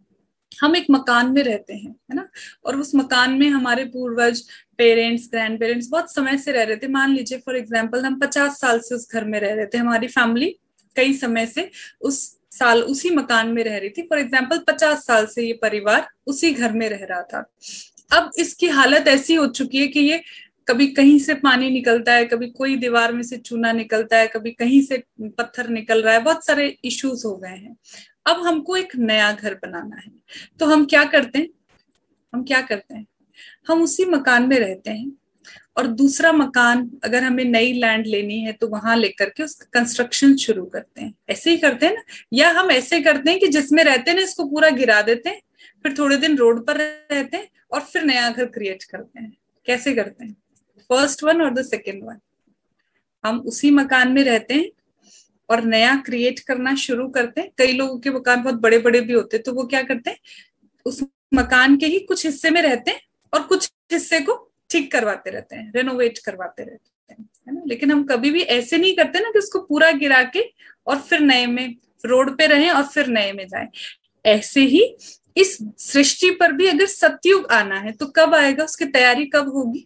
हम एक मकान में रहते हैं, है ना, और उस मकान में हमारे पूर्वज, पेरेंट्स, ग्रैंड पेरेंट्स बहुत समय से रह रहे थे। मान लीजिए फॉर एग्जांपल हम पचास साल से उस घर में रह रहे थे, हमारी फैमिली कई समय से उस साल उसी मकान में रह रही थी। फॉर एग्जांपल पचास साल से ये परिवार उसी घर में रह रहा था। अब इसकी हालत ऐसी हो चुकी है कि ये कभी कहीं से पानी निकलता है, कभी कोई दीवार में से चूना निकलता है, कभी कहीं से पत्थर निकल रहा है, बहुत सारे इश्यूज हो गए हैं। अब हमको एक नया घर बनाना है, तो हम क्या करते हैं? हम क्या करते हैं? हम उसी मकान में रहते हैं और दूसरा मकान, अगर हमें नई लैंड लेनी है तो वहां लेकर के उसका कंस्ट्रक्शन शुरू करते हैं। ऐसे ही करते हैं ना? या हम ऐसे करते हैं कि जिसमें रहते हैं ना इसको पूरा गिरा देते हैं, फिर थोड़े दिन रोड पर रहते हैं और फिर नया घर क्रिएट करते हैं। कैसे करते हैं? फर्स्ट वन और द सेकेंड वन। हम उसी मकान में रहते हैं और नया क्रिएट करना शुरू करते हैं। कई लोगों के मकान बहुत बड़े बड़े भी होते हैं, तो वो क्या करते हैं, उस मकान के ही कुछ हिस्से में रहते हैं और कुछ हिस्से को ठीक करवाते रहते हैं, रेनोवेट करवाते रहते हैं, है ना। लेकिन हम कभी भी ऐसे नहीं करते ना कि उसको पूरा गिरा के और फिर नए में रोड पे रहें और फिर नए में जाएं। ऐसे ही इस सृष्टि पर भी अगर सतयुग आना है तो कब आएगा? उसकी तैयारी कब होगी?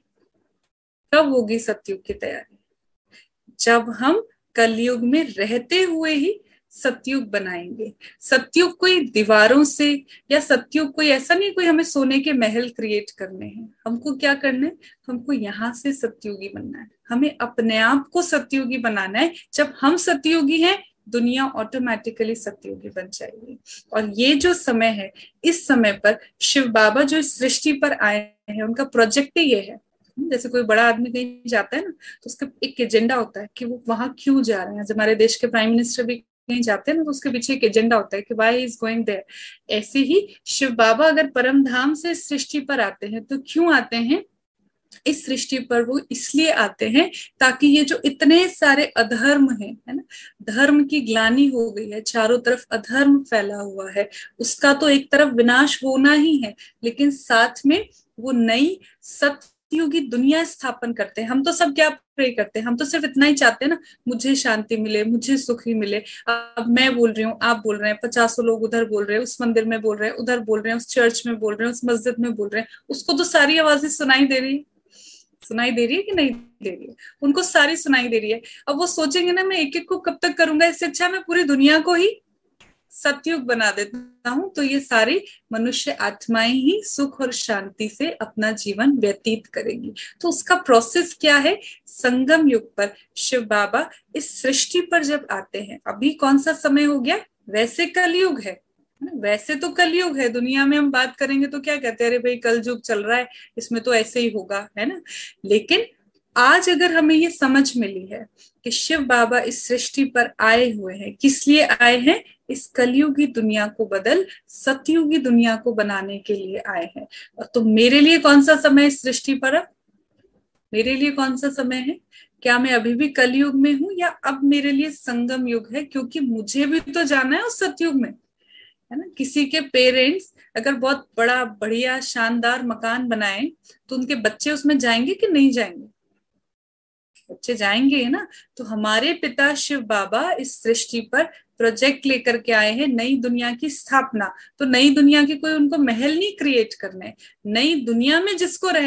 कब होगी सतयुग की तैयारी? जब हम कलयुग में रहते हुए ही सतयुग बनाएंगे। सतयुग कोई दीवारों से, या सतयुग कोई ऐसा नहीं कोई हमें सोने के महल क्रिएट करने हैं। हमको क्या करना है? हमको यहाँ से सतयुगी बनना है। हमें अपने आप को सतयुगी बनाना है। जब हम सतयुगी हैं, दुनिया ऑटोमेटिकली सतयुगी बन जाएगी। और ये जो समय है, इस समय पर शिव बाबा जो इस सृष्टि पर आए हैं, उनका प्रोजेक्ट ही ये है। जैसे कोई बड़ा आदमी कहीं जाता है ना, तो उसका एक एजेंडा होता है कि वो वहां क्यों जा रहे हैं। जब हमारे देश के प्राइम मिनिस्टर भी कहीं जाते हैं ना, तो उसके पीछे एक एजेंडा होता है कि व्हाई इज गोइंग देयर। ऐसे ही शिव बाबा अगर परम धाम से इस सृष्टि पर आते हैं तो क्यों आते हैं? इस सृष्टि पर वो इसलिए आते हैं ताकि ये जो इतने सारे अधर्म हैं, है ना, धर्म की ग्लानि हो गई है, चारों तरफ अधर्म फैला हुआ है, उसका तो एक तरफ विनाश होना ही है, लेकिन साथ में वो नई सत्य युगी दुनिया स्थापन करते हैं। हम तो सब क्या प्रे करते हैं? हम तो सिर्फ इतना ही चाहते हैं ना, मुझे शांति मिले, मुझे सुख ही मिले। अब मैं बोल रही हूँ, आप बोल रहे हैं, पचासों लोग उधर बोल रहे हैं, उस मंदिर में बोल रहे हैं, उधर बोल रहे हैं, उस चर्च में बोल रहे हैं, उस मस्जिद में बोल रहे हैं, उसको तो सारी आवाजें सुनाई दे रही है। सुनाई दे रही है कि नहीं दे रही है? उनको सारी सुनाई दे रही है। अब वो सोचेंगे ना, मैं एक एक को कब तक करूंगा, इससे अच्छा मैं पूरी दुनिया को ही सतयुग बना देता हूं, तो ये सारी मनुष्य आत्माएं ही सुख और शांति से अपना जीवन व्यतीत करेंगी। तो उसका प्रोसेस क्या है? संगम युग पर शिव बाबा इस सृष्टि पर जब आते हैं, अभी कौन सा समय हो गया? वैसे कलयुग है, वैसे तो कलयुग है। दुनिया में हम बात करेंगे तो क्या कहते हैं, अरे भाई कल युग चल रहा है, इसमें तो ऐसे ही होगा, है ना। लेकिन आज अगर हमें ये समझ मिली है कि शिव बाबा इस सृष्टि पर आए हुए हैं, किस लिए आए हैं? इस कलयुगी दुनिया को बदल सतयुगी दुनिया को बनाने के लिए आए हैं। तो मेरे लिए कौन सा समय इस सृष्टि पर? अब मेरे लिए कौन सा समय है? क्या मैं अभी भी कलयुग में हूं, या अब मेरे लिए संगम युग है? क्योंकि मुझे भी तो जाना है उस सतयुग में, है ना। किसी के पेरेंट्स अगर बहुत बड़ा बढ़िया शानदार मकान बनाए तो उनके बच्चे उसमें जाएंगे कि नहीं जाएंगे? बच्चे जाएंगे, है ना। तो हमारे पिता शिव बाबा इस सृष्टि पर प्रोजेक्ट लेकर के आए हैं, नई दुनिया की स्थापना। तो नई दुनिया के कोई उनको महल नहीं क्रिएट करने, नई दुनिया में जिसको रहना है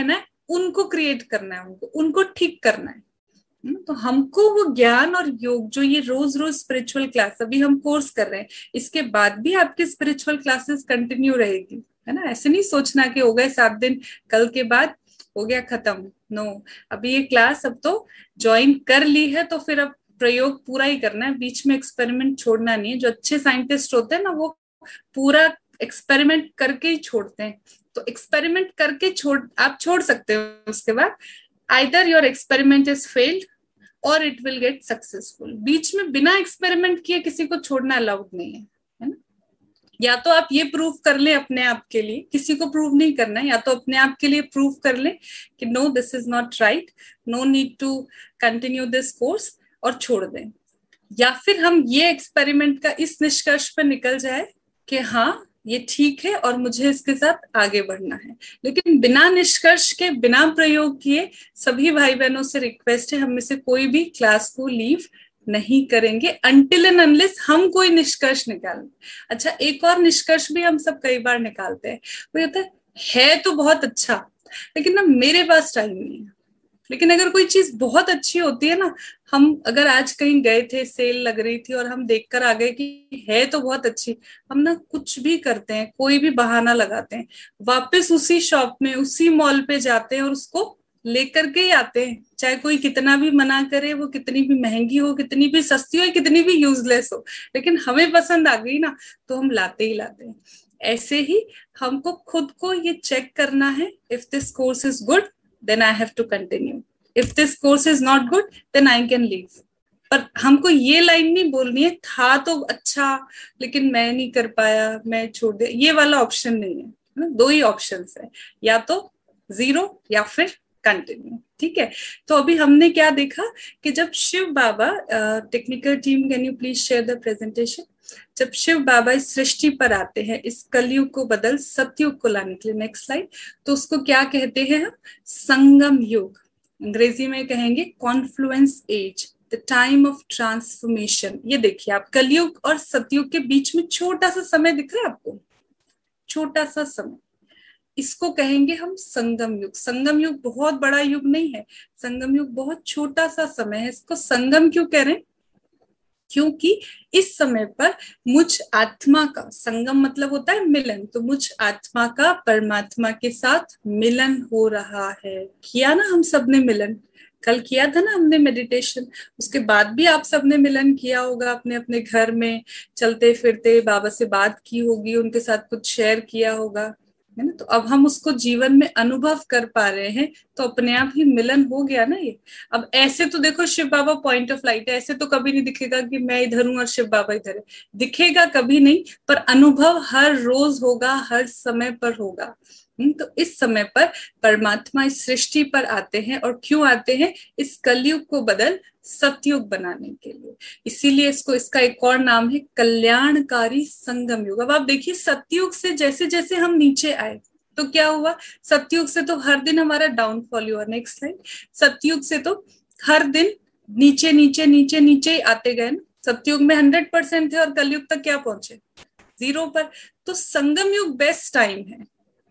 उनको क्रिएट करना है, उनको उनको ठीक करना है। तो हमको वो ज्ञान और योग जो ये रोज रोज स्पिरिचुअल क्लास अभी हम कोर्स कर रहे हैं, इसके बाद भी आपकी स्पिरिचुअल क्लासेस कंटिन्यू रहेगी, है ना। ऐसे नहीं सोचना कि हो गए सात दिन, कल के बाद हो गया खत्म। नो, अभी ये क्लास अब तो ज्वाइन कर ली है तो फिर अब प्रयोग पूरा ही करना है, बीच में एक्सपेरिमेंट छोड़ना नहीं है। जो अच्छे साइंटिस्ट होते हैं ना, वो पूरा एक्सपेरिमेंट करके ही छोड़ते हैं। तो एक्सपेरिमेंट करके छोड़ आप छोड़ सकते हो, उसके बाद either your experiment is failed और इट विल गेट सक्सेसफुल। बीच में बिना एक्सपेरिमेंट किए किसी को छोड़ना अलाउड नहीं है, है ना। या तो आप ये प्रूव कर ले अपने आप के लिए, किसी को प्रूव नहीं करना है, या तो अपने आप के लिए प्रूव कर ले कि no this is not right, no need to continue this course, और छोड़ दें। या फिर हम ये एक्सपेरिमेंट का इस निष्कर्ष पर निकल जाए कि हाँ ये ठीक है और मुझे इसके साथ आगे बढ़ना है। लेकिन बिना निष्कर्ष के, बिना प्रयोग किए सभी भाई बहनों से रिक्वेस्ट है, हम में से कोई भी क्लास को लीव नहीं करेंगे अनटिल एंड अनलेस हम कोई निष्कर्ष निकालें। अच्छा, एक और निष्कर्ष भी हम सब कई बार निकालते हैं, वो होता है, है तो बहुत अच्छा लेकिन ना मेरे पास टाइम नहीं है। लेकिन अगर कोई चीज बहुत अच्छी होती है ना, हम अगर आज कहीं गए थे, सेल लग रही थी और हम देखकर आ गए कि है तो बहुत अच्छी, हम ना कुछ भी करते हैं, कोई भी बहाना लगाते हैं, वापस उसी शॉप में, उसी मॉल पे जाते हैं और उसको लेकर के ही आते हैं। चाहे कोई कितना भी मना करे, वो कितनी भी महंगी हो, कितनी भी सस्ती हो, कितनी भी यूजलेस हो, लेकिन हमें पसंद आ गई ना तो हम लाते ही लाते हैं। ऐसे ही हमको खुद को ये चेक करना है, if this course is good then I have to continue. If this course is not good, then I can leave. पर हमको ये लाइन नहीं बोलनी है, था तो अच्छा लेकिन मैं नहीं कर पाया, मैं छोड़ दे, ये वाला ऑप्शन नहीं है। दो ही ऑप्शंस है, या तो जीरो या फिर कंटिन्यू। ठीक है, तो अभी हमने क्या देखा कि जब Shiv Baba, technical team can you please share the presentation, जब शिव बाबा इस सृष्टि पर आते हैं इस कलयुग को बदल सतयुग को लाने के लिए, नेक्स्ट स्लाइड, तो उसको क्या कहते हैं हम, संगम युग। अंग्रेजी में कहेंगे confluence age, the time of transformation. ये देखिए आप, कलयुग और सतयुग के बीच में छोटा सा समय दिख रहा है आपको, छोटा सा समय, इसको कहेंगे हम संगम युग। संगम युग बहुत बड़ा युग नहीं है, संगम युग बहुत छोटा सा समय है। इसको संगम क्यों कह रहे हैं, क्योंकि इस समय पर मुझ आत्मा का, संगम मतलब होता है मिलन, तो मुझ आत्मा का परमात्मा के साथ मिलन हो रहा है। किया ना हम सबने मिलन, कल किया था ना हमने मेडिटेशन, उसके बाद भी आप सबने मिलन किया होगा अपने अपने घर में, चलते फिरते बाबा से बात की होगी, उनके साथ कुछ शेयर किया होगा, है ना। तो अब हम उसको जीवन में अनुभव कर पा रहे हैं, तो अपने आप ही मिलन हो गया ना ये। अब ऐसे तो देखो Shiv Baba point of light है, ऐसे तो कभी नहीं दिखेगा कि मैं इधर हूं और शिव बाबा इधर है, दिखेगा कभी नहीं, पर अनुभव हर रोज होगा, हर समय पर होगा। तो इस समय पर परमात्मा इस सृष्टि पर आते हैं, और क्यों आते हैं, इस कलयुग को बदल सतयुग बनाने के लिए। इसीलिए इसको, इसका एक और नाम है कल्याणकारी संगम युग। अब आप देखिए, सतयुग से जैसे जैसे हम नीचे आए तो क्या हुआ, सतयुग से तो हर दिन हमारा डाउनफॉल हुआ। नेक्स्ट स्लाइड, सतयुग से तो हर दिन नीचे नीचे नीचे नीचे आते गए ना। सतयुग में हंड्रेड परसेंट थे और कलयुग तक क्या पहुंचे, जीरो पर। तो संगम युग बेस्ट टाइम है,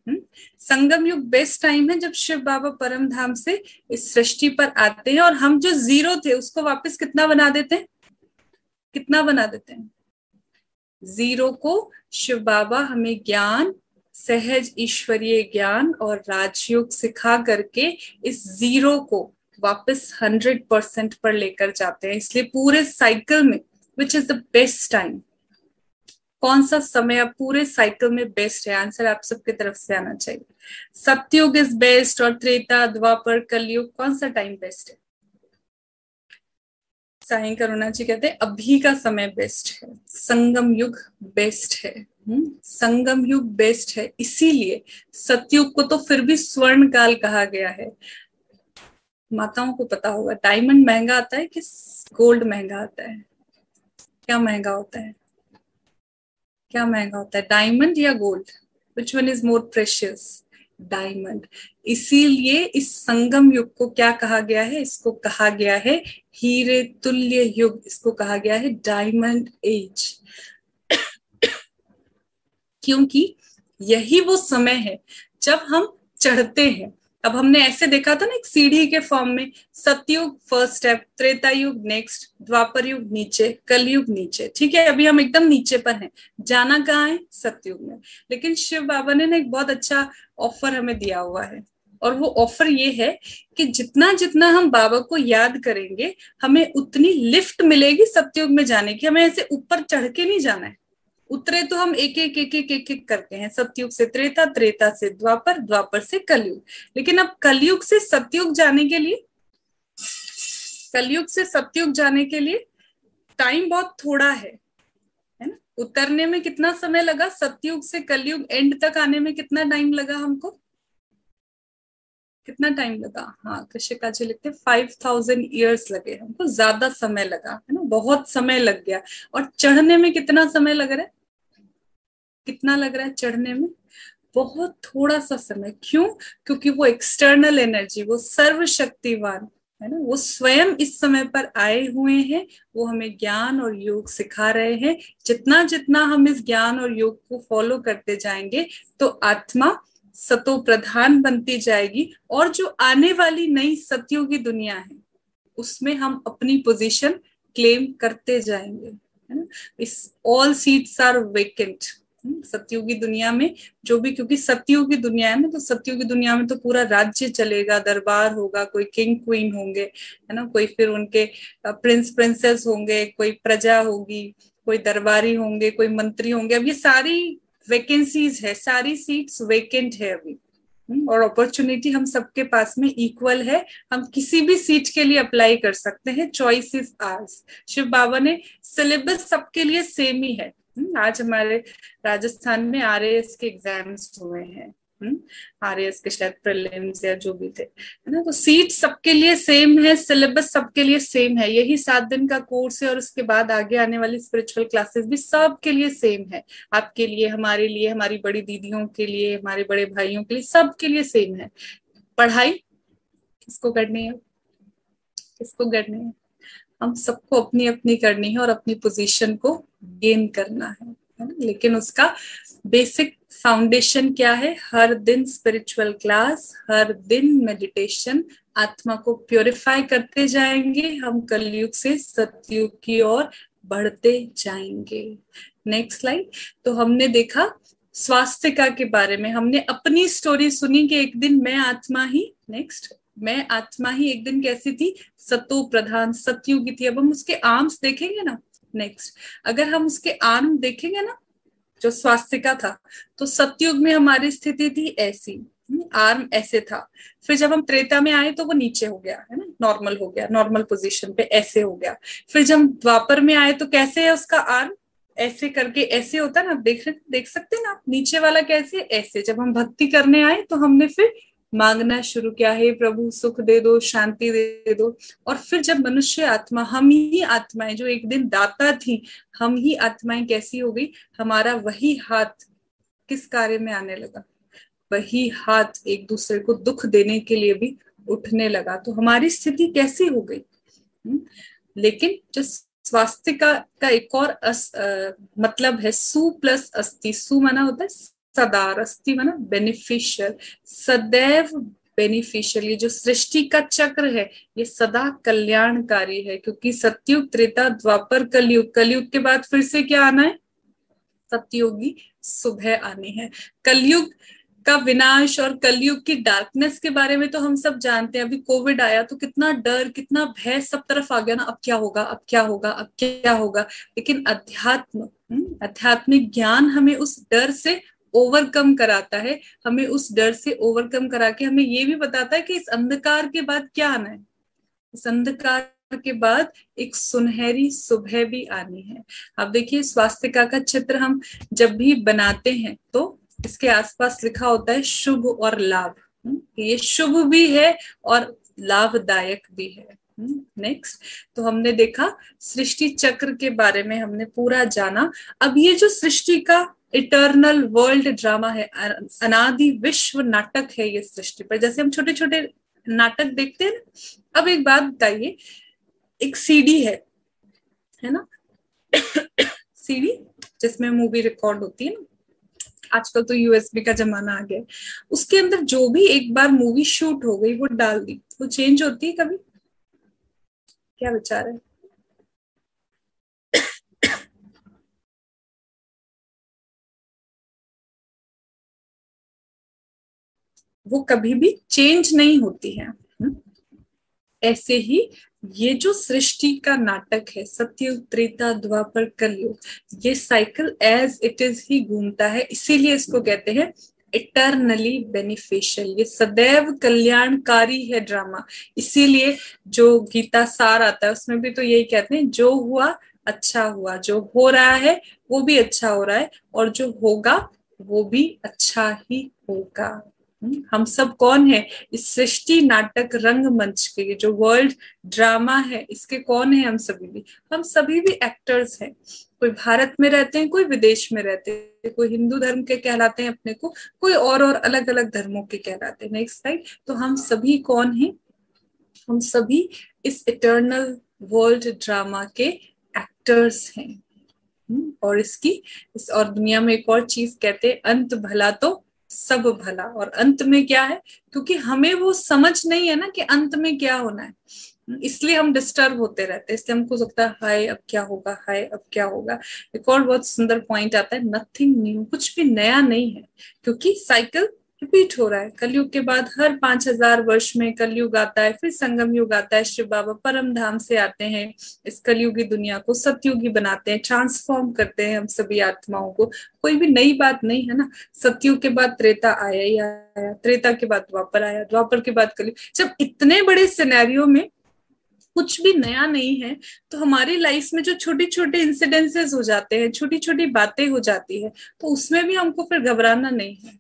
संगम युग बेस्ट टाइम है जब शिव बाबा परम धाम से इस सृष्टि पर आते हैं, और हम जो जीरो थे उसको वापस कितना बना देते हैं, कितना बना देते हैं, जीरो को शिव बाबा हमें ज्ञान, सहज ईश्वरीय ज्ञान और राजयोग सिखा करके इस जीरो को वापस हंड्रेड परसेंट पर लेकर जाते हैं। इसलिए पूरे साइकिल में which is the best time, कौन सा समय अब पूरे साइकिल में बेस्ट है, आंसर आप सबके तरफ से आना चाहिए। सतयुग इज बेस्ट, और त्रेता, द्वापर, कलयुग, कौन सा टाइम बेस्ट है। साईं करुणा जी कहते हैं अभी का समय बेस्ट है, संगम युग बेस्ट है। हुँ? संगम युग बेस्ट है, इसीलिए सतयुग को तो फिर भी स्वर्ण काल कहा गया है। माताओं को पता होगा, डायमंड महंगा आता है कि गोल्ड महंगा आता है, क्या महंगा होता है, क्या महंगा होता है, डायमंड या gold, which one is more precious, diamond. इसीलिए इस संगम युग को क्या कहा गया है, इसको कहा गया है हीरे तुल्य युग, इसको कहा गया है डायमंड एज। क्योंकि यही वो समय है जब हम चढ़ते हैं, अब हमने ऐसे देखा था ना एक सीढ़ी के फॉर्म में, सतयुग फर्स्ट स्टेप, त्रेता युग नेक्स्ट, द्वापर युग नीचे, कलयुग नीचे। ठीक है, अभी हम एकदम नीचे पर हैं, जाना कहाँ है? सतयुग में। लेकिन शिव बाबा ने ना एक बहुत अच्छा ऑफर हमें दिया हुआ है, और वो ऑफर ये है कि जितना जितना हम बाबा को याद करेंगे हमें उतनी लिफ्ट मिलेगी सतयुग में जाने की। हमें ऐसे ऊपर चढ़ के नहीं जाना है, उतरे तो हम एक एक एक एक एक एक करके हैं, सतयुग से त्रेता, त्रेता से द्वापर, द्वापर से कलयुग। लेकिन अब कलयुग से सतयुग जाने के लिए, कलयुग से सतयुग जाने के लिए टाइम बहुत थोड़ा है, है ना। उतरने में कितना समय लगा, सतयुग से कलयुग एंड तक आने में कितना टाइम लगा हमको, कितना टाइम लगा? हाँ, कृषिका जी लिखते फाइव थाउजेंड ईयर्स लगे हमको, ज्यादा समय लगा, है ना, बहुत समय लग गया। और चढ़ने में कितना समय लग रहा है, कितना लग रहा है चढ़ने में? बहुत थोड़ा सा समय। क्यों? क्योंकि वो एक्सटर्नल एनर्जी, वो सर्वशक्तिवान है ना, वो स्वयं इस समय पर आए हुए हैं, वो हमें ज्ञान और योग सिखा रहे हैं। जितना जितना हम इस ज्ञान और योग को फॉलो करते जाएंगे तो आत्मा सतो प्रधान बनती जाएगी, और जो आने वाली नई सतयुगी दुनिया है उसमें हम अपनी पोजीशन क्लेम करते जाएंगे, है ना। Is all seats are vacant सतयुगी दुनिया में, जो भी, क्योंकि सतयुगी दुनिया है ना, तो सतयुगी दुनिया में तो पूरा राज्य चलेगा, दरबार होगा, कोई किंग क्वीन होंगे, है ना, कोई फिर उनके प्रिंस प्रिंसेस होंगे, कोई प्रजा होगी, कोई दरबारी होंगे, कोई मंत्री होंगे। अब ये सारी वैकेंसीज है, सारी सीट्स वेकेंट है अभी, और अपॉर्चुनिटी हम सबके पास में इक्वल है। हम किसी भी सीट के लिए अप्लाई कर सकते हैं, choice is ours. Shiv Baba ने सिलेबस सबके लिए सेम ही है। आज हमारे राजस्थान में आरएएस के एग्जाम्स हुए हैं, आरएएस के शायद प्रीलिम्स या जो भी थे, है ना, तो सीट सबके लिए सेम है, सिलेबस सबके लिए सेम है, यही सात दिन का कोर्स है, और उसके बाद आगे आने वाली स्पिरिचुअल क्लासेस भी सबके लिए सेम है। आपके लिए, हमारे लिए, हमारी बड़ी दीदियों के लिए, हमारे बड़े भाइयों के लिए, सबके लिए सेम है। पढ़ाई किसको करनी है, किसको करनी है? हम सबको अपनी अपनी करनी है और अपनी पोजीशन को गेन करना है, है ना? लेकिन उसका बेसिक फाउंडेशन क्या है? हर दिन स्पिरिचुअल क्लास, हर दिन मेडिटेशन, आत्मा को प्योरीफाई करते जाएंगे, हम कलयुग से सतयुग की ओर बढ़ते जाएंगे। Next slide. तो हमने देखा स्वास्तिका के बारे में, हमने अपनी स्टोरी सुनी कि एक दिन मैं आत्मा ही, नेक्स्ट, मैं आत्मा ही एक दिन कैसी थी? सतो प्रधान, सतयुगी थी। अब हम उसके आर्म्स देखेंगे ना, नेक्स्ट, अगर हम उसके आर्म देखेंगे ना, जो स्वास्तिका था, तो सतयुग में हमारी स्थिति थी ऐसी, आर्म ऐसे था। फिर जब हम त्रेता में आए तो वो नीचे हो गया, है ना, नॉर्मल हो गया, नॉर्मल पोजीशन पे ऐसे हो गया। फिर जब द्वापर में आए तो कैसे है उसका आर्म? ऐसे करके ऐसे होता है ना, देख देख सकते हैं ना, नीचे वाला कैसे? ऐसे। जब हम भक्ति करने आए तो हमने फिर मांगना शुरू किया, हे प्रभु सुख दे दो, शांति दे दो। और फिर जब मनुष्य आत्मा, हम ही आत्माएं जो एक दिन दाता थी, हम ही आत्माएं कैसी हो गई? हमारा वही हाथ किस कार्य में आने लगा? वही हाथ एक दूसरे को दुख देने के लिए भी उठने लगा। तो हमारी स्थिति कैसी हो गई? लेकिन जो स्वास्तिका का एक और अस, आ, मतलब है, सु प्लस अस्ति। सु माना होता है सदा, अस्ति माना बेनिफिशियल, सदैव बेनिफिशियल। ये जो सृष्टि का चक्र है ये सदा कल्याणकारी है, क्योंकि सतयुग, त्रेता, द्वापर, कलयुग, कलयुग के बाद फिर से क्या आना है? सतयुगी सुबह आनी है। कलयुग का विनाश और कलयुग की डार्कनेस के बारे में तो हम सब जानते हैं। अभी कोविड आया तो कितना डर, कितना भय सब तरफ आ गया ना, अब क्या होगा, अब क्या होगा, अब क्या होगा। लेकिन अध्यात्म, आध्यात्मिक ज्ञान हमें उस डर से ओवरकम कराता है, हमें उस डर से ओवरकम करा के हमें ये भी बताता है कि इस अंधकार के बाद क्या आना है। इस अंधकार के बाद एक सुनहरी सुबह भी आनी है। अब देखिए स्वास्तिका का चित्र हम जब भी बनाते हैं तो इसके आसपास लिखा होता है शुभ और लाभ। ये शुभ भी है और लाभदायक भी है। नेक्स्ट, तो हमने देखा सृष्टि चक्र के बारे में, हमने पूरा जाना। अब ये जो सृष्टि का इटर्नल वर्ल्ड ड्रामा है, अनादि विश्व नाटक है ये सृष्टि पर। जैसे हम छोटे छोटे नाटक देखते हैं ना। अब एक बात बताइए, एक सीडी है है ना सीडी जिसमें मूवी रिकॉर्ड होती है ना, आजकल तो यूएसबी का जमाना आ गया है, उसके अंदर जो भी एक बार मूवी शूट हो गई वो डाल दी, वो चेंज होती है कभी? क्या विचार है? वो कभी भी चेंज नहीं होती है। हम्म? ऐसे ही ये जो सृष्टि का नाटक है, सतयुग त्रेता द्वापर कलयुग, ये साइकिल एज इट इज ही घूमता है, इसीलिए इसको कहते हैं इटरनली बेनिफिशियल, ये सदैव कल्याणकारी है ड्रामा। इसीलिए जो गीता सार आता है उसमें भी तो यही कहते हैं, जो हुआ अच्छा हुआ, जो हो रहा है वो भी अच्छा हो रहा है, और जो होगा वो भी अच्छा ही होगा। हम्म, हम सब कौन है? इस सृष्टि नाटक रंगमंच के, ये जो वर्ल्ड ड्रामा है, इसके कौन है? हम सभी भी, हम सभी भी एक्टर्स हैं। कोई भारत में रहते हैं, कोई विदेश में रहते हैं, कोई हिंदू धर्म के कहलाते हैं अपने को, कोई और और अलग अलग धर्मों के कहलाते हैं। Next slide. तो हम सभी कौन हैं? हम सभी इस इटर्नल वर्ल्ड ड्रामा के एक्टर्स हैं। हम्म, और इसकी इस और दुनिया में एक और चीज कहते हैं, अंत भला तो सब भला। और अंत में क्या है? क्योंकि हमें वो समझ नहीं है ना कि अंत में क्या होना है, इसलिए हम डिस्टर्ब होते रहते हैं, इसलिए हमको लगता है हाय अब क्या होगा, हाय अब क्या होगा। एक और बहुत सुंदर पॉइंट आता है, नथिंग न्यू, कुछ भी नया नहीं है, क्योंकि साइकिल रिपीट हो रहा है। कलयुग के बाद हर पांच हजार वर्ष में कलयुग आता है, फिर संगम युग आता है, शिव बाबा परम धाम से आते हैं, इस कलयुगी दुनिया को सतयुगी बनाते हैं, ट्रांसफॉर्म करते हैं हम सभी आत्माओं को। कोई भी नई बात नहीं है ना। सतयुग के बाद त्रेता आया ही आया, त्रेता के बाद द्वापर आया, द्वापर के बाद कलयुग। जब इतने बड़े सिनेरियो में कुछ भी नया नहीं है, तो हमारी लाइफ में जो छोटे छोटे इंसिडेंसेस हो जाते हैं, छोटी छोटी बातें हो जाती है, तो उसमें भी हमको फिर घबराना नहीं है,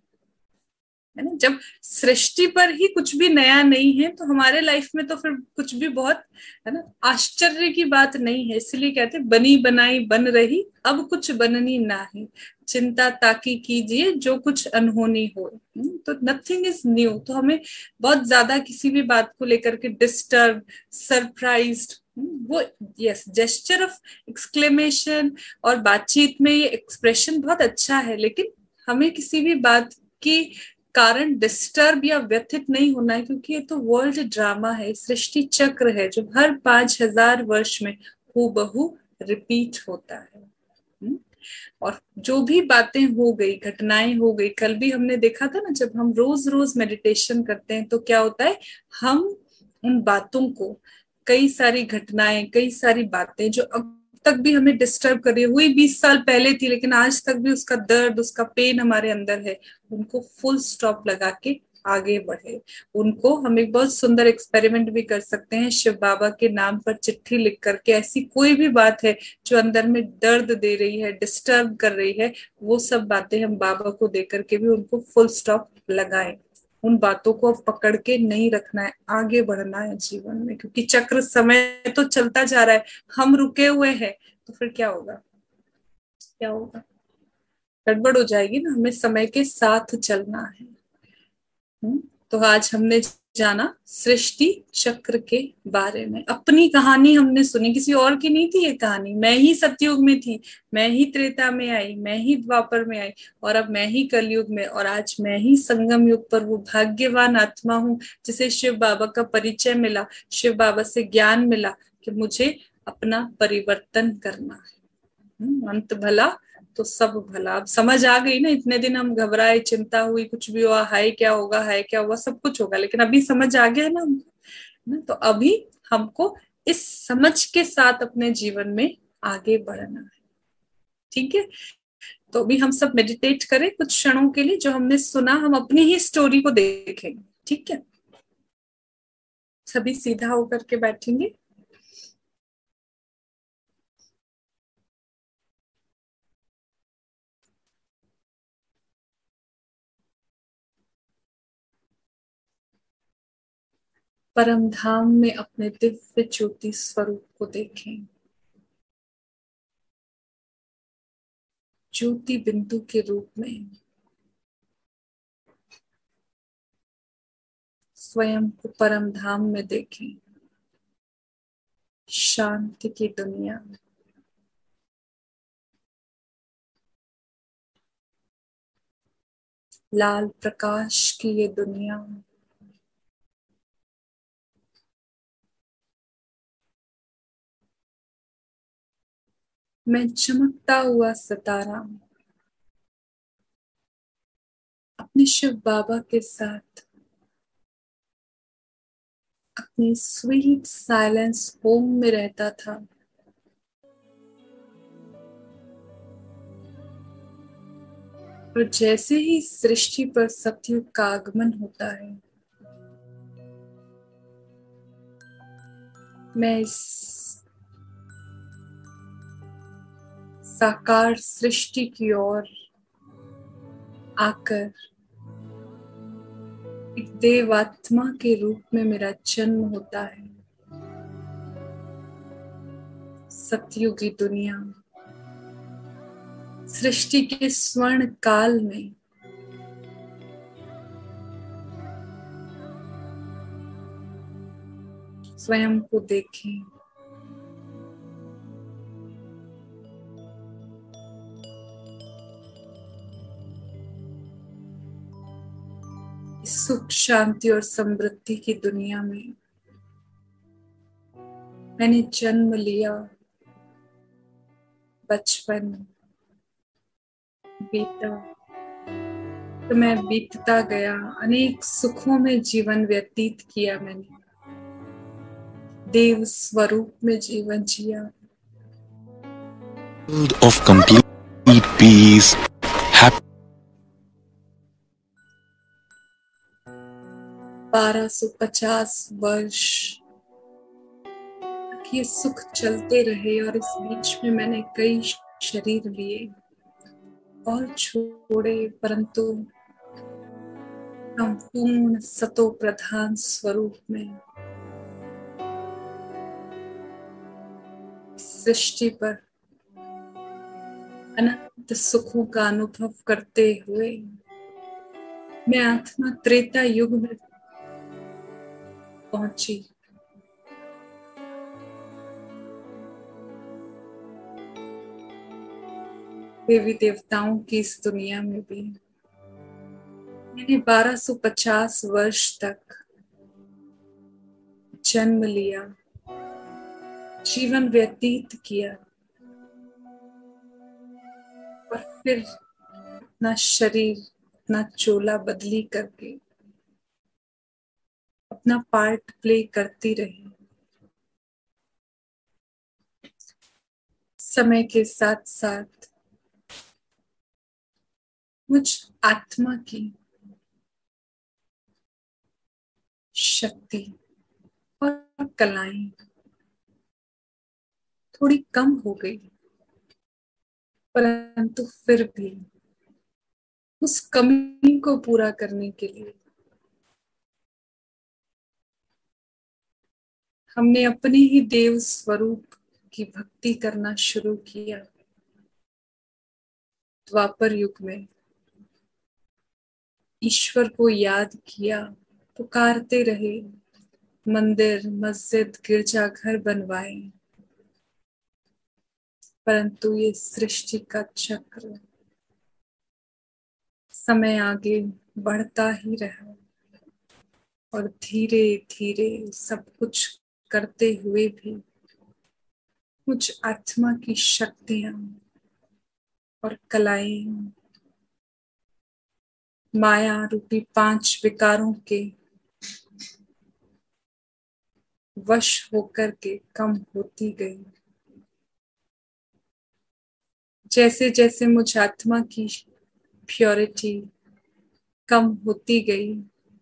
है ना। जब सृष्टि पर ही कुछ भी नया नहीं है, तो हमारे लाइफ में तो फिर कुछ भी बहुत, है ना, आश्चर्य की बात नहीं है। इसलिए कहते हैं बनी बनाई बन रही, अब कुछ बननी ना है, चिंता ताकी कीजिए जो कुछ अनहोनी हो। हम्म, तो नथिंग इज न्यू। तो हमें बहुत ज्यादा किसी भी बात को लेकर के डिस्टर्ब, सरप्राइज्ड, वो यस जेस्चर ऑफ एक्सक्लेमेशन और बातचीत में ये एक्सप्रेशन बहुत अच्छा है, लेकिन हमें किसी भी बात की कारण डिस्टर्ब या व्यथित नहीं होना है, क्योंकि ये तो वर्ल्ड ड्रामा है, सृष्टि चक्र है जो हर पांच हजार वर्ष में हूबहू रिपीट होता है। हम्म? और जो भी बातें हो गई, घटनाएं हो गई, कल भी हमने देखा था ना, जब हम रोज रोज मेडिटेशन करते हैं तो क्या होता है, हम उन बातों को, कई सारी घटनाएं, कई सारी बातें जो अब तक भी हमें डिस्टर्ब कर रही है, हुई बीस साल पहले थी लेकिन आज तक भी उसका दर्द, उसका पेन हमारे अंदर है, उनको फुल स्टॉप लगा के आगे बढ़े। उनको हम एक बहुत सुंदर एक्सपेरिमेंट भी कर सकते हैं, शिव बाबा के नाम पर चिट्ठी लिख करके, ऐसी कोई भी बात है जो अंदर में दर्द दे रही है, डिस्टर्ब कर रही है, वो सब बातें हम बाबा को दे करके भी उनको फुल स्टॉप लगाएं। उन बातों को पकड़ के नहीं रखना है, आगे बढ़ना है जीवन में, क्योंकि चक्र समय तो चलता जा रहा है, हम रुके हुए हैं, तो फिर क्या होगा? क्या होगा? गड़बड़ हो जाएगी ना। हमें समय के साथ चलना है। हम्म, तो आज हमने जाना सृष्टि चक्र के बारे में, अपनी कहानी हमने सुनी, किसी और की नहीं थी ये कहानी। मैं ही सतयुग में थी, मैं ही त्रेता में आई, मैं ही द्वापर में आई, और अब मैं ही कलयुग में, और आज मैं ही संगम युग पर वो भाग्यवान आत्मा हूँ जिसे शिव बाबा का परिचय मिला, शिव बाबा से ज्ञान मिला कि मुझे अपना परिवर्तन करना है। हम्म, अंत भला तो सब भला। अब समझ आ गई ना, इतने दिन हम घबराए, चिंता हुई, कुछ भी हुआ, हाय क्या होगा, हाय क्या होगा, सब कुछ होगा, लेकिन अभी समझ आ गया है ना हमको, ना। तो अभी हमको इस समझ के साथ अपने जीवन में आगे बढ़ना है। ठीक है। तो अभी हम सब मेडिटेट करें कुछ क्षणों के लिए, जो हमने सुना हम अपनी ही स्टोरी को देखेंगे। ठीक है, सभी सीधा होकर के बैठेंगे। परम धाम में अपने दिव्य ज्योति स्वरूप को देखें, ज्योति बिंदु के रूप में स्वयं को परम धाम में देखें, शांति की दुनिया में। लाल प्रकाश की ये दुनिया, मैं चमकता हुआ सितारा अपने शिव बाबा के साथ अपनी स्वीट साइलेंस होम में रहता था। और जैसे ही सृष्टि पर सतयुग का आगमन होता है, मैं इस साकार सृष्टि की ओर आकर एक देवात्मा के रूप में मेरा जन्म होता है। सतयुगी दुनिया, सृष्टि के स्वर्ण काल में स्वयं को देखें। सुख, शांति और समृद्धि की दुनिया में मैंने जन्म लिया। बचपन बीता तो मैं बीतता गया, अनेक सुखों में जीवन व्यतीत किया। मैंने देव स्वरूप में जीवन जिया। of complete peace, happiness. बारह सौ पचास वर्ष ये सुख चलते रहे और इस बीच में मैंने कई शरीर लिए और छोड़े, परंतु संपूर्ण सतो प्रधान स्वरूप में सृष्टि पर अनंत सुखों का अनुभव करते हुए मैं आत्मा त्रेता युग में पहुंची। देवी देवताओं की इस दुनिया में भी मैंने बारह सौ पचास वर्ष तक जन्म लिया, जीवन व्यतीत किया और फिर अपना शरीर, अपना चोला बदली करके अपना पार्ट प्ले करती रही। समय के साथ साथ मुझ आत्मा की शक्ति और कलाएं थोड़ी कम हो गई, परंतु फिर भी उस कमी को पूरा करने के लिए हमने अपने ही देव स्वरूप की भक्ति करना शुरू किया। द्वापर युग में ईश्वर को याद किया, पुकारते रहे, मंदिर, मस्जिद, गिरजाघर बनवाए, परंतु ये सृष्टि का चक्र समय आगे बढ़ता ही रहा और धीरे धीरे सब कुछ करते हुए भी मुझ आत्मा की शक्तियां और कलाएं माया रूपी पांच विकारों के वश होकर के कम होती गई। जैसे जैसे मुझ आत्मा की प्योरिटी कम होती गई,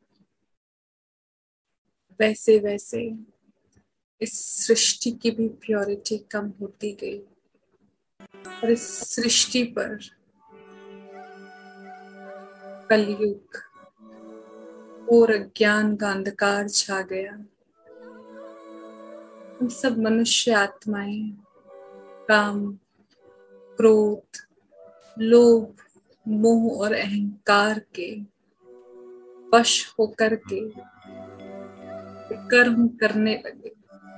वैसे वैसे इस सृष्टि की भी प्योरिटी कम होती गई और इस सृष्टि पर कलयुग और अज्ञान का अंधकार छा गया। हम सब मनुष्य आत्माएं काम, क्रोध, लोभ, मोह और अहंकार के वश होकर के कर्म करने लगे।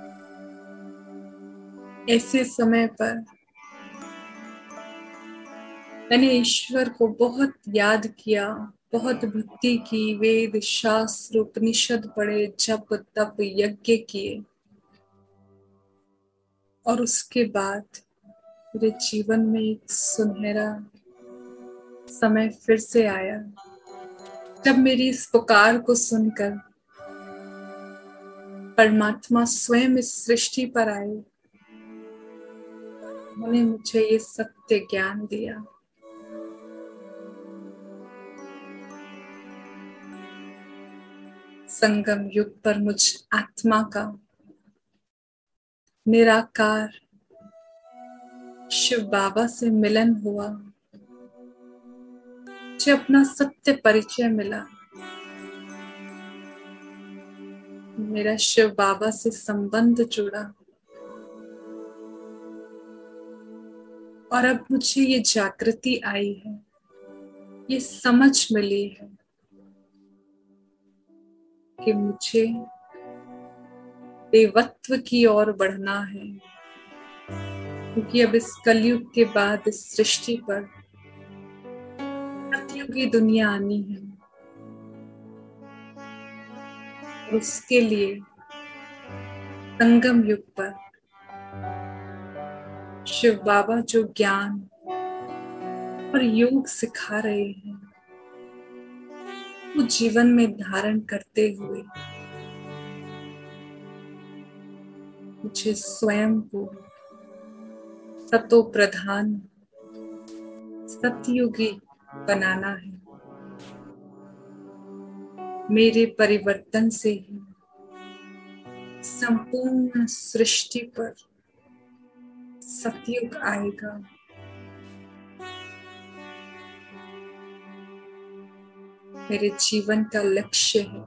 ऐसे समय पर मैंने ईश्वर को बहुत याद किया, बहुत भक्ति की, वेद शास्त्र उपनिषद पढ़े, जप तप यज्ञ किए, और उसके बाद मेरे जीवन में एक सुनहरा समय फिर से आया, जब मेरी इस पुकार को सुनकर परमात्मा स्वयं इस सृष्टि पर आए। उन्होंने मुझे ये सत्य ज्ञान दिया। संगम युग पर मुझ आत्मा का निराकार शिव बाबा से मिलन हुआ, मुझे अपना सत्य परिचय मिला, मेरा शिव बाबा से संबंध जुड़ा, और अब मुझे ये जागृति आई है, ये समझ मिली है कि मुझे देवत्व की ओर बढ़ना है, क्योंकि अब इस कलयुग के बाद इस सृष्टि पर सतयुगी दुनिया आनी है। उसके लिए संगम युग पर शिव बाबा जो ज्ञान और योग सिखा रहे हैं, वो जीवन में धारण करते हुए मुझे स्वयं को सतो प्रधान सतयुगी बनाना है। मेरे परिवर्तन से ही संपूर्ण सृष्टि पर सतयुग आएगा। मेरे जीवन का लक्ष्य है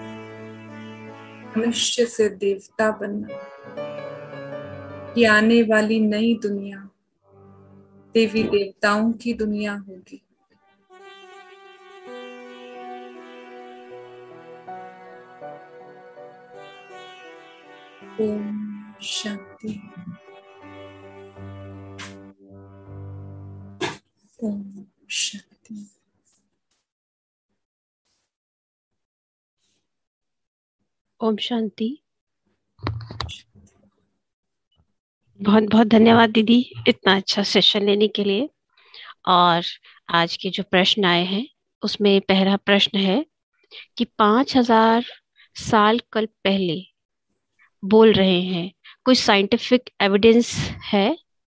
मनुष्य से देवता बनना, कि आने वाली नई दुनिया देवी देवताओं की दुनिया होगी। ओम शांति। ओम शांति। ओम शांति। बहुत बहुत धन्यवाद दीदी, इतना अच्छा सेशन लेने के लिए। और आज के जो प्रश्न आए हैं उसमें पहला प्रश्न है कि पांच हजार साल कल पहले बोल रहे हैं, कोई साइंटिफिक एविडेंस है?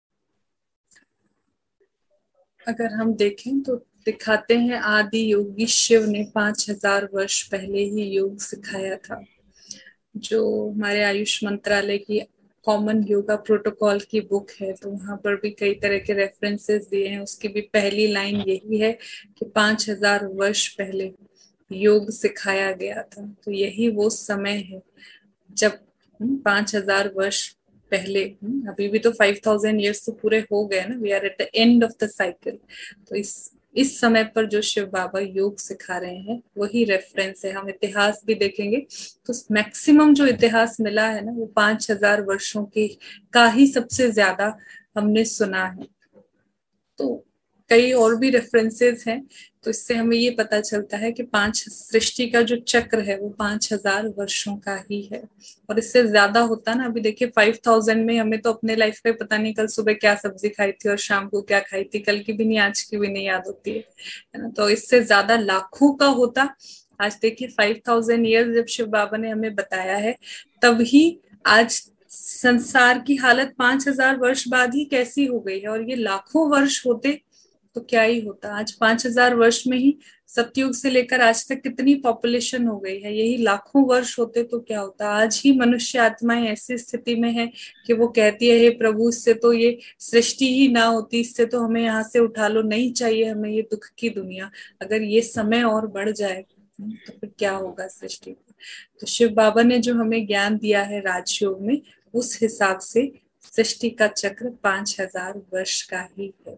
अगर हम देखें तो दिखाते हैं आदि योगी शिव ने पांच हजार वर्ष पहले ही योग सिखाया था। जो हमारे आयुष मंत्रालय की कॉमन योगा प्रोटोकॉल की बुक है, तो वहां पर भी कई तरह के रेफरेंसेस दिए हैं। उसकी भी पहली लाइन यही है कि पांच हजार वर्ष पहले योग सिखाया गया था। तो यही वो समय है जब पांच हजार वर्ष पहले, अभी भी तो फाइव थाउजेंड ईयर्स तो पूरे हो गए ना, we are at the end of the cycle. तो इस इस समय पर जो शिव बाबा योग सिखा रहे हैं वही रेफरेंस है। हम इतिहास भी देखेंगे तो मैक्सिमम जो इतिहास मिला है ना, वो पांच हजार वर्षों की का ही सबसे ज्यादा हमने सुना है। तो कई और भी रेफरेंसेस हैं, तो इससे हमें ये पता चलता है कि पांच सृष्टि का जो चक्र है वो पांच हजार वर्षों का ही है। और इससे ज्यादा होता ना, अभी देखिए फाइव थाउजेंड में हमें तो अपने लाइफ का पता नहीं कल सुबह क्या सब्जी खाई थी और शाम को क्या खाई थी, कल की भी नहीं, आज की भी नहीं याद होती है, है ना। तो इससे ज्यादा लाखों का होता। आज देखिए फाइव थाउजेंड ईयर्स जब शिव बाबा ने हमें बताया है, तभी आज संसार की हालत पांच हजार वर्ष बाद ही कैसी हो गई है। और ये लाखों वर्ष होते तो क्या ही होता। आज पांच हजार वर्ष में ही सतयुग से लेकर आज तक कितनी पॉपुलेशन हो गई है। यही लाखों वर्ष होते तो क्या होता। आज ही मनुष्य आत्माएं ऐसी स्थिति में है कि वो कहती है, हे प्रभु, इससे तो ये सृष्टि ही ना होती, इससे तो हमें यहाँ से उठा लो, नहीं चाहिए हमें ये दुख की दुनिया। अगर ये समय और बढ़ जाए तो फिर क्या होगा सृष्टि को। तो शिव बाबा ने जो हमें ज्ञान दिया है राजयोग में, उस हिसाब से सृष्टि का चक्र पांच हजार वर्ष का ही है।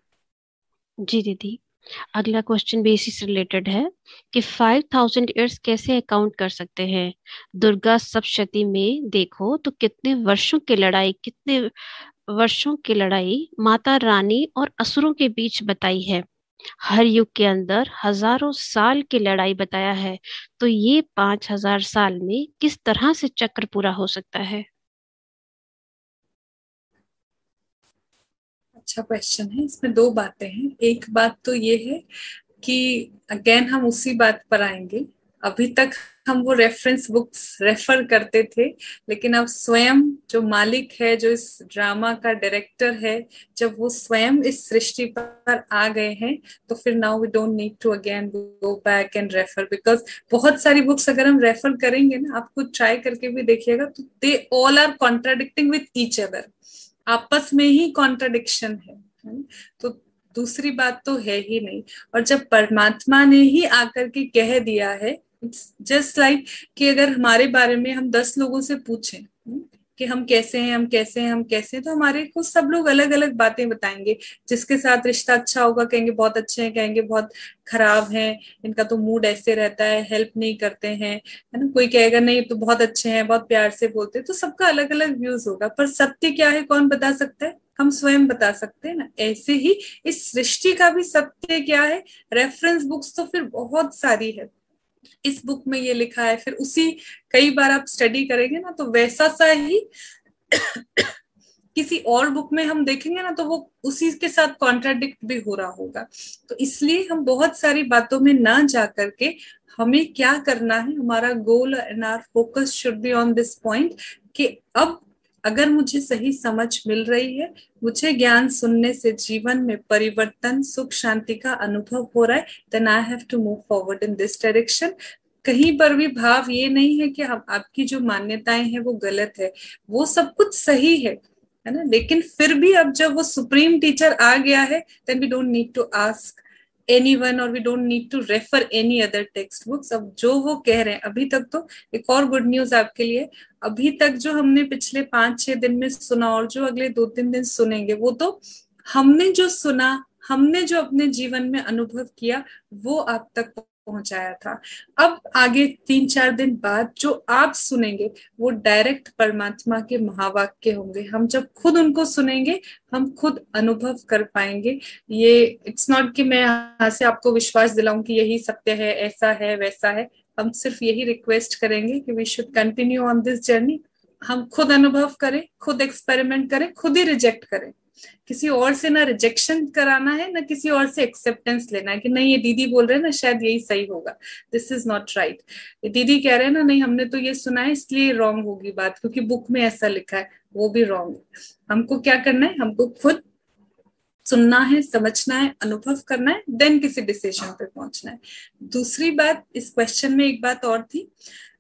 जी दीदी, अगला क्वेश्चन भी इसी से रिलेटेड है कि फाइव थाउजेंड ईयर्स कैसे अकाउंट कर सकते हैं? दुर्गा सप्तशती में देखो तो कितने वर्षों की लड़ाई कितने वर्षों की लड़ाई माता रानी और असुरों के बीच बताई है। हर युग के अंदर हजारों साल की लड़ाई बताया है, तो ये पांच हजार साल में किस तरह से चक्र पूरा हो सकता है? अच्छा क्वेश्चन है। इसमें दो बातें हैं। एक बात तो ये है कि अगेन हम उसी बात पर आएंगे। अभी तक हम वो रेफरेंस बुक्स रेफर करते थे, लेकिन अब स्वयं जो मालिक है, जो इस ड्रामा का डायरेक्टर है, जब वो स्वयं इस सृष्टि पर आ गए हैं, तो फिर now we don't need to again go back and refer, because बहुत सारी बुक्स अगर हम रेफर करेंगे ना, आप खुद ट्राई करके भी देखिएगा, तो they all are contradicting with each other. आपस में ही कॉन्ट्राडिक्शन है, है ना? तो दूसरी बात तो है ही नहीं। और जब परमात्मा ने ही आकर के कह दिया है, इट्स जस्ट लाइक कि अगर हमारे बारे में हम दस लोगों से पूछें कि हम कैसे हैं, हम कैसे हैं, हम कैसे हैं, तो हमारे को सब लोग अलग अलग बातें बताएंगे। जिसके साथ रिश्ता अच्छा होगा कहेंगे बहुत अच्छे हैं, कहेंगे बहुत खराब हैं, इनका तो मूड ऐसे रहता है, हेल्प नहीं करते हैं, है ना। कोई कहेगा नहीं तो बहुत अच्छे हैं, बहुत प्यार से बोलते हैं। तो सबका अलग अलग व्यूज होगा, पर सत्य क्या है कौन बता सकता है? हम स्वयं बता सकते हैं ना। ऐसे ही इस सृष्टि का भी सत्य क्या है? रेफरेंस बुक्स तो फिर बहुत सारी है। इस बुक में ये लिखा है, फिर उसी कई बार आप स्टडी करेंगे ना, तो वैसा सा ही किसी और बुक में हम देखेंगे ना, तो वो उसी के साथ कॉन्ट्राडिक्ट भी हो रहा होगा। तो इसलिए हम बहुत सारी बातों में ना जा करके हमें क्या करना है, हमारा goal and our focus should be on this point कि अब अगर मुझे सही समझ मिल रही है, मुझे ज्ञान सुनने से जीवन में परिवर्तन, सुख, शांति का अनुभव हो रहा है, then I have to move forward in this direction. कहीं पर भी भाव ये नहीं है कि हम आपकी जो मान्यताएं हैं वो गलत है, वो सब कुछ सही है, है ना। लेकिन फिर भी अब जब वो सुप्रीम टीचर आ गया है, then we don't need to ask anyone और we don't need to refer any other text books. अब जो वो कह रहे हैं अभी तक, तो एक और गुड न्यूज आपके लिए, अभी तक जो हमने पिछले पांच छह दिन में सुना और जो अगले दो तीन दिन सुनेंगे, वो तो हमने जो सुना, हमने जो अपने जीवन में अनुभव किया, वो आप तक पहुंचाया था। अब आगे तीन चार दिन बाद जो आप सुनेंगे, वो डायरेक्ट परमात्मा के महावाक्य होंगे। हम जब खुद उनको सुनेंगे, हम खुद अनुभव कर पाएंगे। ये इट्स नॉट कि मैं यहाँ से आपको विश्वास दिलाऊं कि यही सत्य है, ऐसा है, वैसा है। हम सिर्फ यही रिक्वेस्ट करेंगे कि we should continue on this journey. हम खुद अनुभव करें, खुद एक्सपेरिमेंट करें, खुद ही रिजेक्ट करें। किसी और से ना रिजेक्शन कराना है, ना किसी और से एक्सेप्टेंस लेना है कि नहीं ये दीदी बोल रहे हैं ना, शायद यही सही होगा, दिस इज नॉट राइट। ये दीदी कह रहे हैं ना, नहीं हमने तो ये सुना है इसलिए रॉन्ग होगी बात, क्योंकि बुक में ऐसा लिखा है, वो भी रॉन्ग है। हमको क्या करना है? हमको खुद सुनना है, समझना है, अनुभव करना है, देन किसी डिसीजन पे पहुंचना है। दूसरी बात, इस क्वेश्चन में एक बात और थी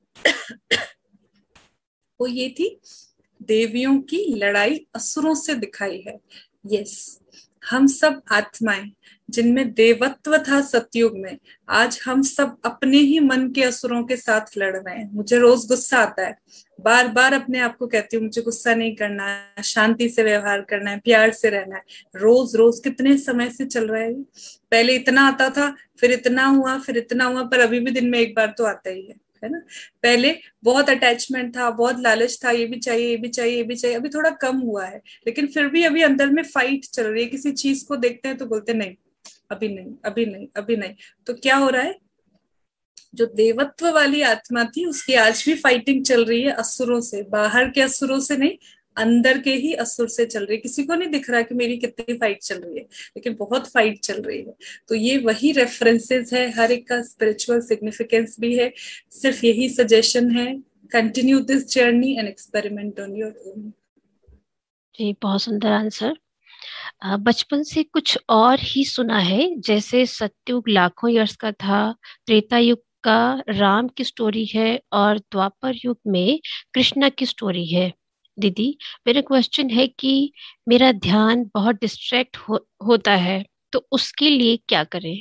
वो ये थी, देवियों की लड़ाई असुरों से दिखाई है। यस, हम सब आत्माएं जिनमें देवत्व था सतयुग में, आज हम सब अपने ही मन के असुरों के साथ लड़ रहे हैं। मुझे रोज गुस्सा आता है, बार बार अपने आप को कहती हूँ मुझे गुस्सा नहीं करना है, शांति से व्यवहार करना है, प्यार से रहना है। रोज रोज कितने समय से चल रहा है। पहले इतना आता था, फिर इतना हुआ, फिर इतना हुआ, पर अभी भी दिन में एक बार तो आता ही है, है ना। पहले बहुत अटैचमेंट था, बहुत लालच था, ये भी चाहिए, ये भी चाहिए, ये भी चाहिए। अभी थोड़ा कम हुआ है, लेकिन फिर भी अभी अंदर में फाइट चल रही है। किसी चीज को देखते हैं तो बोलते नहीं, अभी नहीं, अभी नहीं, अभी नहीं। तो क्या हो रहा है? जो देवत्व वाली आत्मा थी, उसकी आज भी फाइटिंग चल रही है असुरों से। बाहर के असुरों से नहीं, अंदर के ही असुर से चल रही है। किसी को नहीं दिख रहा कि मेरी कितनी फाइट चल रही है, लेकिन बहुत फाइट चल रही है। तो ये वही रेफरेंसेस है, हर एक का स्पिरिचुअल सिग्निफिकेंस भी है। सिर्फ यही सजेशन है, continue this journey and experiment on your own. जी, बहुत सुंदर आंसर। अ, बचपन से कुछ और ही सुना है, जैसे सतयुग लाखों इयर्स का था, त्रेता युग का राम की स्टोरी है, और द्वापर युग में कृष्णा की स्टोरी है। दीदी, मेरा क्वेश्चन है कि मेरा ध्यान बहुत डिस्ट्रैक्ट हो, होता है, तो उसके लिए क्या करें?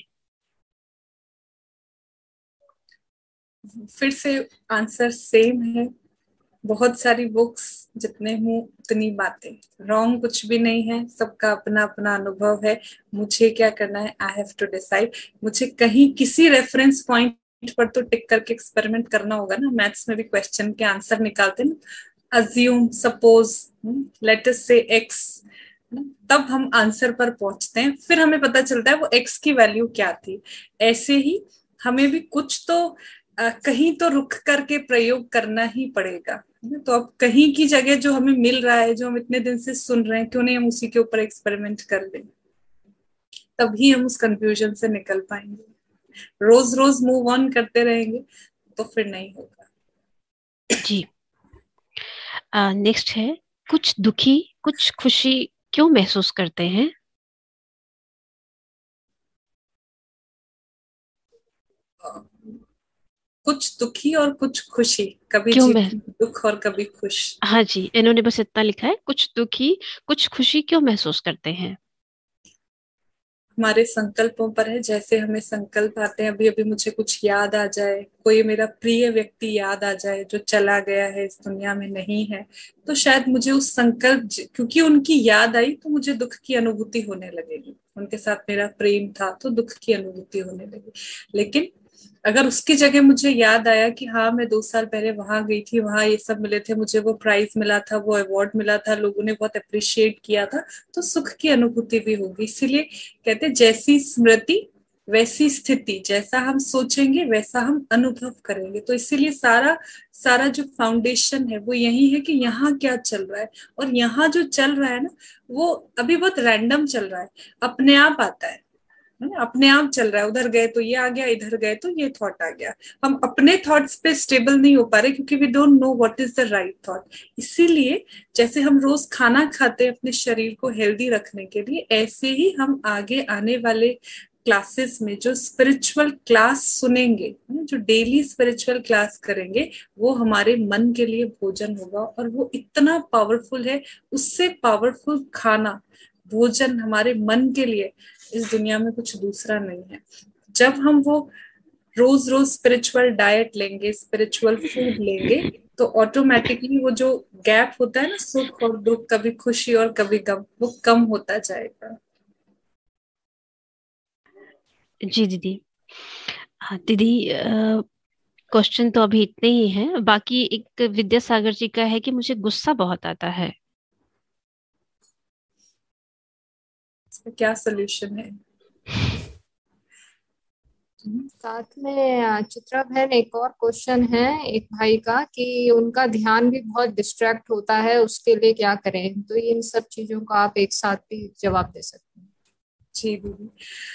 फिर से आंसर सेम है। बहुत सारी बुक्स, जितने हूँ उतनी बातें। रॉन्ग कुछ भी नहीं है, सबका अपना अपना अनुभव है। मुझे क्या करना है, आई हैव टू डिसाइड। मुझे कहीं किसी रेफरेंस पॉइंट पर तो टिक करके एक्सपेरिमेंट करना होगा ना। मैथ्स में भी क्वेश्चन के आंसर निकालते ना, अज्यूम, सपोज, लेट अस से एक्स, है ना, तब हम आंसर पर पहुंचते हैं, फिर हमें पता चलता है वो एक्स की वैल्यू क्या थी। ऐसे ही हमें भी कुछ तो अ, कहीं तो रुक करके प्रयोग करना ही पड़ेगा, है ना। तो अब कहीं की जगह जो हमें मिल रहा है, जो हम इतने दिन से सुन रहे हैं, क्यों नहीं हम उसी के ऊपर एक्सपेरिमेंट कर लें, तभी हम उस कंफ्यूजन से निकल पाएंगे। रोज रोज मूव ऑन करते रहेंगे तो फिर नहीं होगा। जी। नेक्स्ट है, कुछ दुखी कुछ खुशी क्यों महसूस करते हैं? कुछ दुखी और कुछ खुशी, कभी क्यों जीत मह दुख और कभी खुश। हाँ जी, इन्होंने बस इतना लिखा है, कुछ दुखी कुछ खुशी क्यों महसूस करते हैं? हमारे संकल्पों पर है। जैसे हमें संकल्प आते हैं, अभी अभी मुझे कुछ याद आ जाए, कोई मेरा प्रिय व्यक्ति याद आ जाए जो चला गया है, इस दुनिया में नहीं है, तो शायद मुझे उस संकल्प, क्योंकि उनकी याद आई तो मुझे दुख की अनुभूति होने लगेगी। उनके साथ मेरा प्रेम था तो दुख की अनुभूति होने लगी। लेकिन अगर उसकी जगह मुझे याद आया कि हाँ, मैं दो साल पहले वहां गई थी, वहां ये सब मिले थे, मुझे वो प्राइज मिला था, वो अवार्ड मिला था, लोगों ने बहुत अप्रिशिएट किया था, तो सुख की अनुभूति भी होगी। इसीलिए कहते हैं, जैसी स्मृति वैसी स्थिति, जैसा हम सोचेंगे वैसा हम अनुभव करेंगे। तो इसीलिए सारा सारा जो फाउंडेशन है वो यही है कि यहाँ क्या चल रहा है, और यहाँ जो चल रहा है ना, वो अभी बहुत रैंडम चल रहा है, अपने आप आता है, है ना, अपने आप चल रहा है। उधर गए तो ये आ गया, इधर गए तो ये थॉट आ गया। हम अपने थॉट्स पे स्टेबल नहीं हो पा रहे, क्योंकि we don't know what is the right thought. इसीलिए जैसे हम रोज खाना खाते हैं अपने शरीर को हेल्दी रखने के लिए, ऐसे ही हम आगे आने वाले क्लासेस में जो स्पिरिचुअल क्लास सुनेंगे, जो डेली स्पिरिचुअल क्लास करेंगे, वो हमारे मन के लिए भोजन होगा, और वो इतना पावरफुल है। उससे पावरफुल खाना, भोजन हमारे मन के लिए इस दुनिया में कुछ दूसरा नहीं है। जब हम वो रोज रोज स्पिरिचुअल डाइट लेंगे, स्पिरिचुअल फूड लेंगे, तो ऑटोमेटिकली वो जो गैप होता है ना, सुख और दुख, कभी खुशी और कभी गम, वो कम होता जाएगा। जी दीदी। हाँ दीदी, क्वेश्चन तो अभी इतने ही हैं, बाकी एक विद्यासागर जी का है कि मुझे गुस्सा बहुत आता है। इसका क्या सोल्यूशन है? साथ में अ, चित्रा बहन, एक और क्वेश्चन है एक भाई का कि उनका ध्यान भी बहुत डिस्ट्रैक्ट होता है, उसके लिए क्या करें? तो इन सब चीजों का आप एक साथ भी जवाब दे सकते हैं। जी दीदी,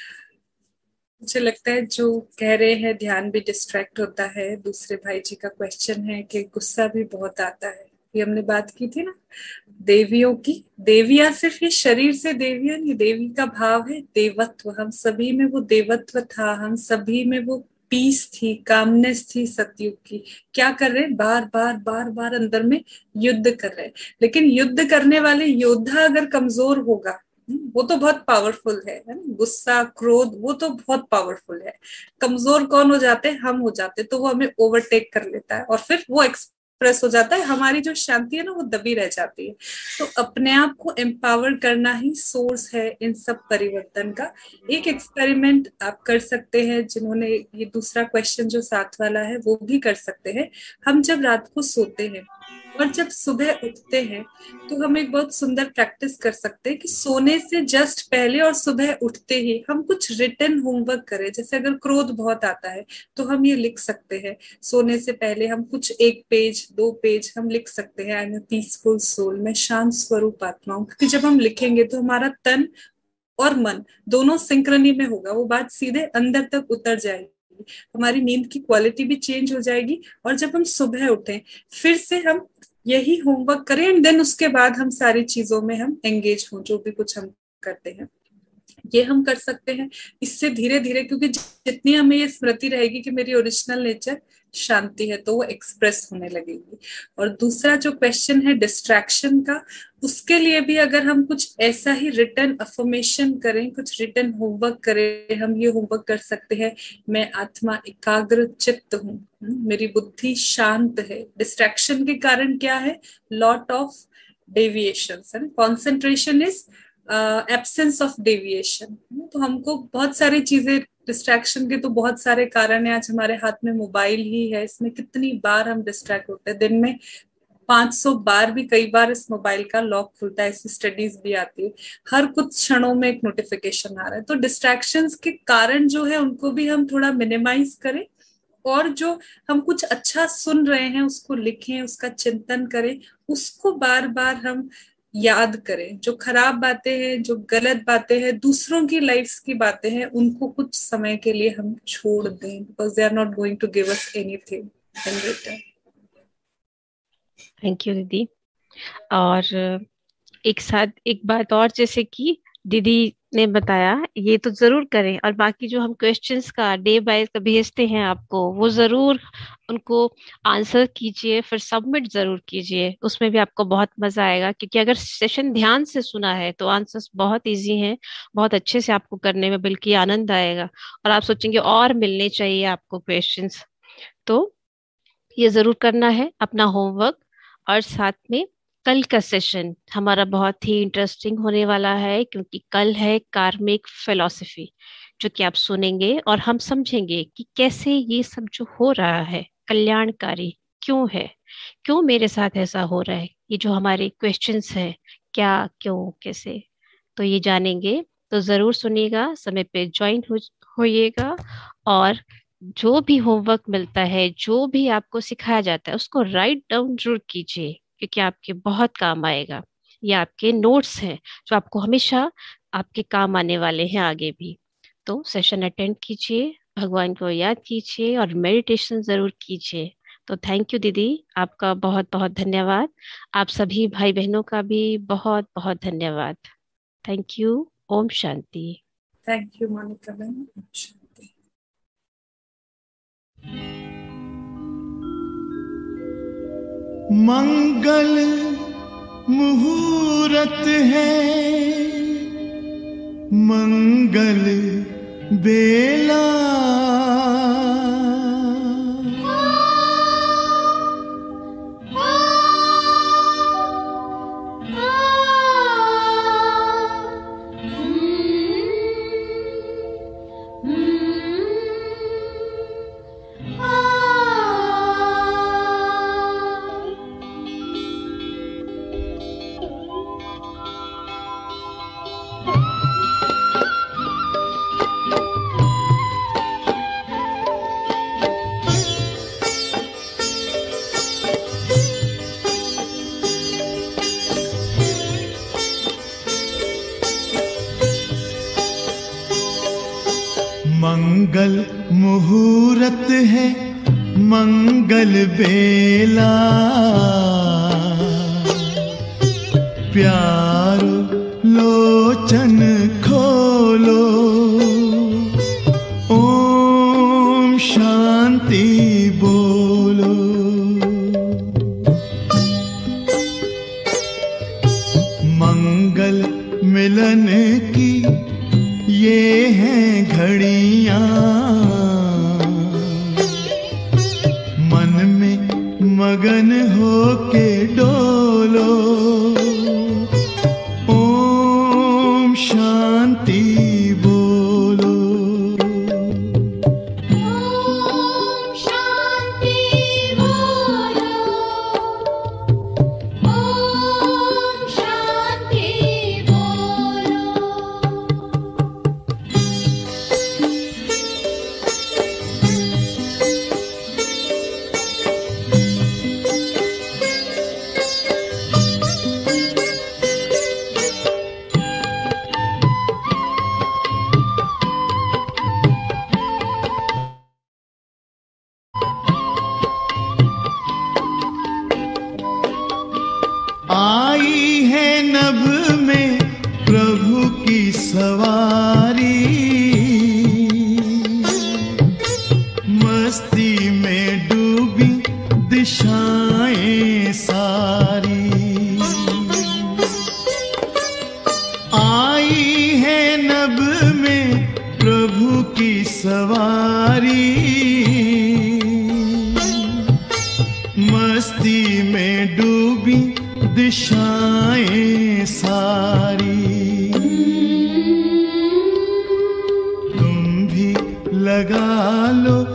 मुझे लगता है जो कह रहे हैं ध्यान भी डिस्ट्रैक्ट होता है, दूसरे भाई जी का क्वेश्चन है कि गुस्सा भी बहुत आता है। ये हमने बात की थी ना देवियों की। देवियां सिर्फ ये शरीर से देवियां नहीं, देवी का भाव है देवत्व। हम सभी में वो देवत्व था, हम सभी में वो पीस थी, कामनेस थी सतयुग की। क्या कर रहे हैं? बार बार बार बार अंदर में युद्ध कर रहे हैं। लेकिन युद्ध करने वाले योद्धा अगर कमजोर होगा, वो तो बहुत पावरफुल है, है ना। गुस्सा, क्रोध, वो तो बहुत पावरफुल है। कमजोर कौन हो जाते हैं? हम हो जाते हैं। तो वो हमें ओवरटेक कर लेता है, और फिर वो एक्सप्रेस हो जाता है। हमारी जो शांति है ना, वो दबी रह जाती है। तो अपने आप को एम्पावर करना ही सोर्स है इन सब परिवर्तन का। एक एक्सपेरिमेंट आप कर सकते हैं, जिन्होंने ये दूसरा क्वेश्चन जो साथ वाला है वो भी कर सकते हैं। हम जब रात को सोते हैं और जब सुबह उठते हैं, तो हम एक बहुत सुंदर प्रैक्टिस कर सकते हैं कि सोने से जस्ट पहले और सुबह उठते ही हम कुछ रिटन होमवर्क करें। जैसे अगर क्रोध बहुत आता है तो हम ये लिख सकते हैं, सोने से पहले हम कुछ एक पेज दो पेज हम लिख सकते हैं, I am a peaceful soul, मैं शांत स्वरूप आत्मा हूँ। क्योंकि जब हम लिखेंगे तो हमारा तन और मन दोनों सिंक्रनी में होगा, वो बात सीधे अंदर तक उतर जाएगी, हमारी नींद की क्वालिटी भी चेंज हो जाएगी। और जब हम सुबह उठें, फिर से हम यही होमवर्क करें, एंड देन उसके बाद हम सारी चीजों में हम एंगेज हों, जो भी कुछ हम करते हैं ये हम कर सकते हैं। इससे धीरे धीरे, क्योंकि जितनी हमें ये स्मृति रहेगी कि मेरी ओरिजिनल नेचर शांति है, तो वो एक्सप्रेस होने लगेगी। और दूसरा जो क्वेश्चन है डिस्ट्रैक्शन का, उसके लिए भी अगर हम कुछ ऐसा ही रिटर्न अफर्मेशन करें, कुछ रिटर्न होमवर्क करें, हम ये होमवर्क कर सकते हैं, मैं आत्मा एकाग्र चित्त हूँ, मेरी बुद्धि शांत है। डिस्ट्रैक्शन के कारण क्या है? लॉट ऑफ डेविएशंस है। Concentration is absence of deviation. तो हमको बहुत सारी चीजें, डिस्ट्रैक्शन के तो बहुत सारे कारण है। आज हमारे हाथ में मोबाइल ही है, इसमें कितनी बार हम डिस्ट्रैक्ट होते हैं दिन में। पाँच सौ बार भी कई बार इस मोबाइल का लॉक खुलता है, ऐसी स्टडीज भी आती है। हर कुछ क्षणों में एक नोटिफिकेशन आ रहा है। तो डिस्ट्रैक्शंस के कारण जो है उनको भी हम थोड़ा मिनिमाइज करें, और जो हम कुछ अच्छा सुन रहे हैं उसको लिखें, उसका चिंतन करें, उसको बार बार हम याद करें। जो खराब बातें हैं, जो गलत बातें हैं, दूसरों की लाइफ्स की बातें हैं, उनको कुछ समय के लिए हम छोड़ दें, because they are not going to give us anything in return. Thank you दीदी। और एक साथ एक बात और, जैसे कि दीदी ने बताया, ये तो जरूर करें, और बाकी जो हम क्वेश्चंस का डे बाय भेजते हैं आपको, वो जरूर उनको आंसर कीजिए, फिर सबमिट जरूर कीजिए। उसमें भी आपको बहुत मजा आएगा, क्योंकि अगर सेशन ध्यान से सुना है तो आंसर्स बहुत इजी हैं, बहुत अच्छे से आपको करने में बल्कि आनंद आएगा, और आप सोचेंगे और मिलने चाहिए आपको क्वेश्चंस। तो ये जरूर करना है अपना होमवर्क। और साथ में कल का सेशन हमारा बहुत ही इंटरेस्टिंग होने वाला है, क्योंकि कल है कार्मिक फिलॉसफी, जो कि आप सुनेंगे और हम समझेंगे कि कैसे ये सब जो हो रहा है कल्याणकारी क्यों है, क्यों मेरे साथ ऐसा हो रहा है, ये जो हमारे क्वेश्चंस हैं, क्या, क्यों, कैसे, तो ये जानेंगे। तो जरूर सुनिएगा, समय पे ज्वाइन हो होइएगा, और जो भी होमवर्क मिलता है, जो भी आपको सिखाया जाता है, उसको राइट डाउन जरूर कीजिए, क्योंकि आपके बहुत काम आएगा। ये आपके नोट्स हैं जो आपको हमेशा आपके काम आने वाले हैं आगे भी। तो सेशन अटेंड कीजिए, भगवान को याद कीजिए और मेडिटेशन जरूर कीजिए। तो थैंक यू दीदी, आपका बहुत बहुत धन्यवाद। आप सभी भाई बहनों का भी बहुत बहुत धन्यवाद। Thank you. ओम शांति। थैंक यू मोनिका बहन। मंगल मुहूर्त है, मंगल बेला, मंगल मुहूर्त है, मंगल बेला, प्यारो लोचन खोलो, ओम शांति बोलो। मंगल मिलन की ये हैं घड़ियां, मन में मगन होके डोलो, ओम शांति बोलो। ओम शांति बोलो, ओम शांति बोलो। आई है नभ में प्रभु की सवारी, मस्ती में डूबी दिशाएं सारी। आई है नभ में प्रभु की सवारी, मस्ती में डूबी दिशाएं सारी। तुम भी लगा लो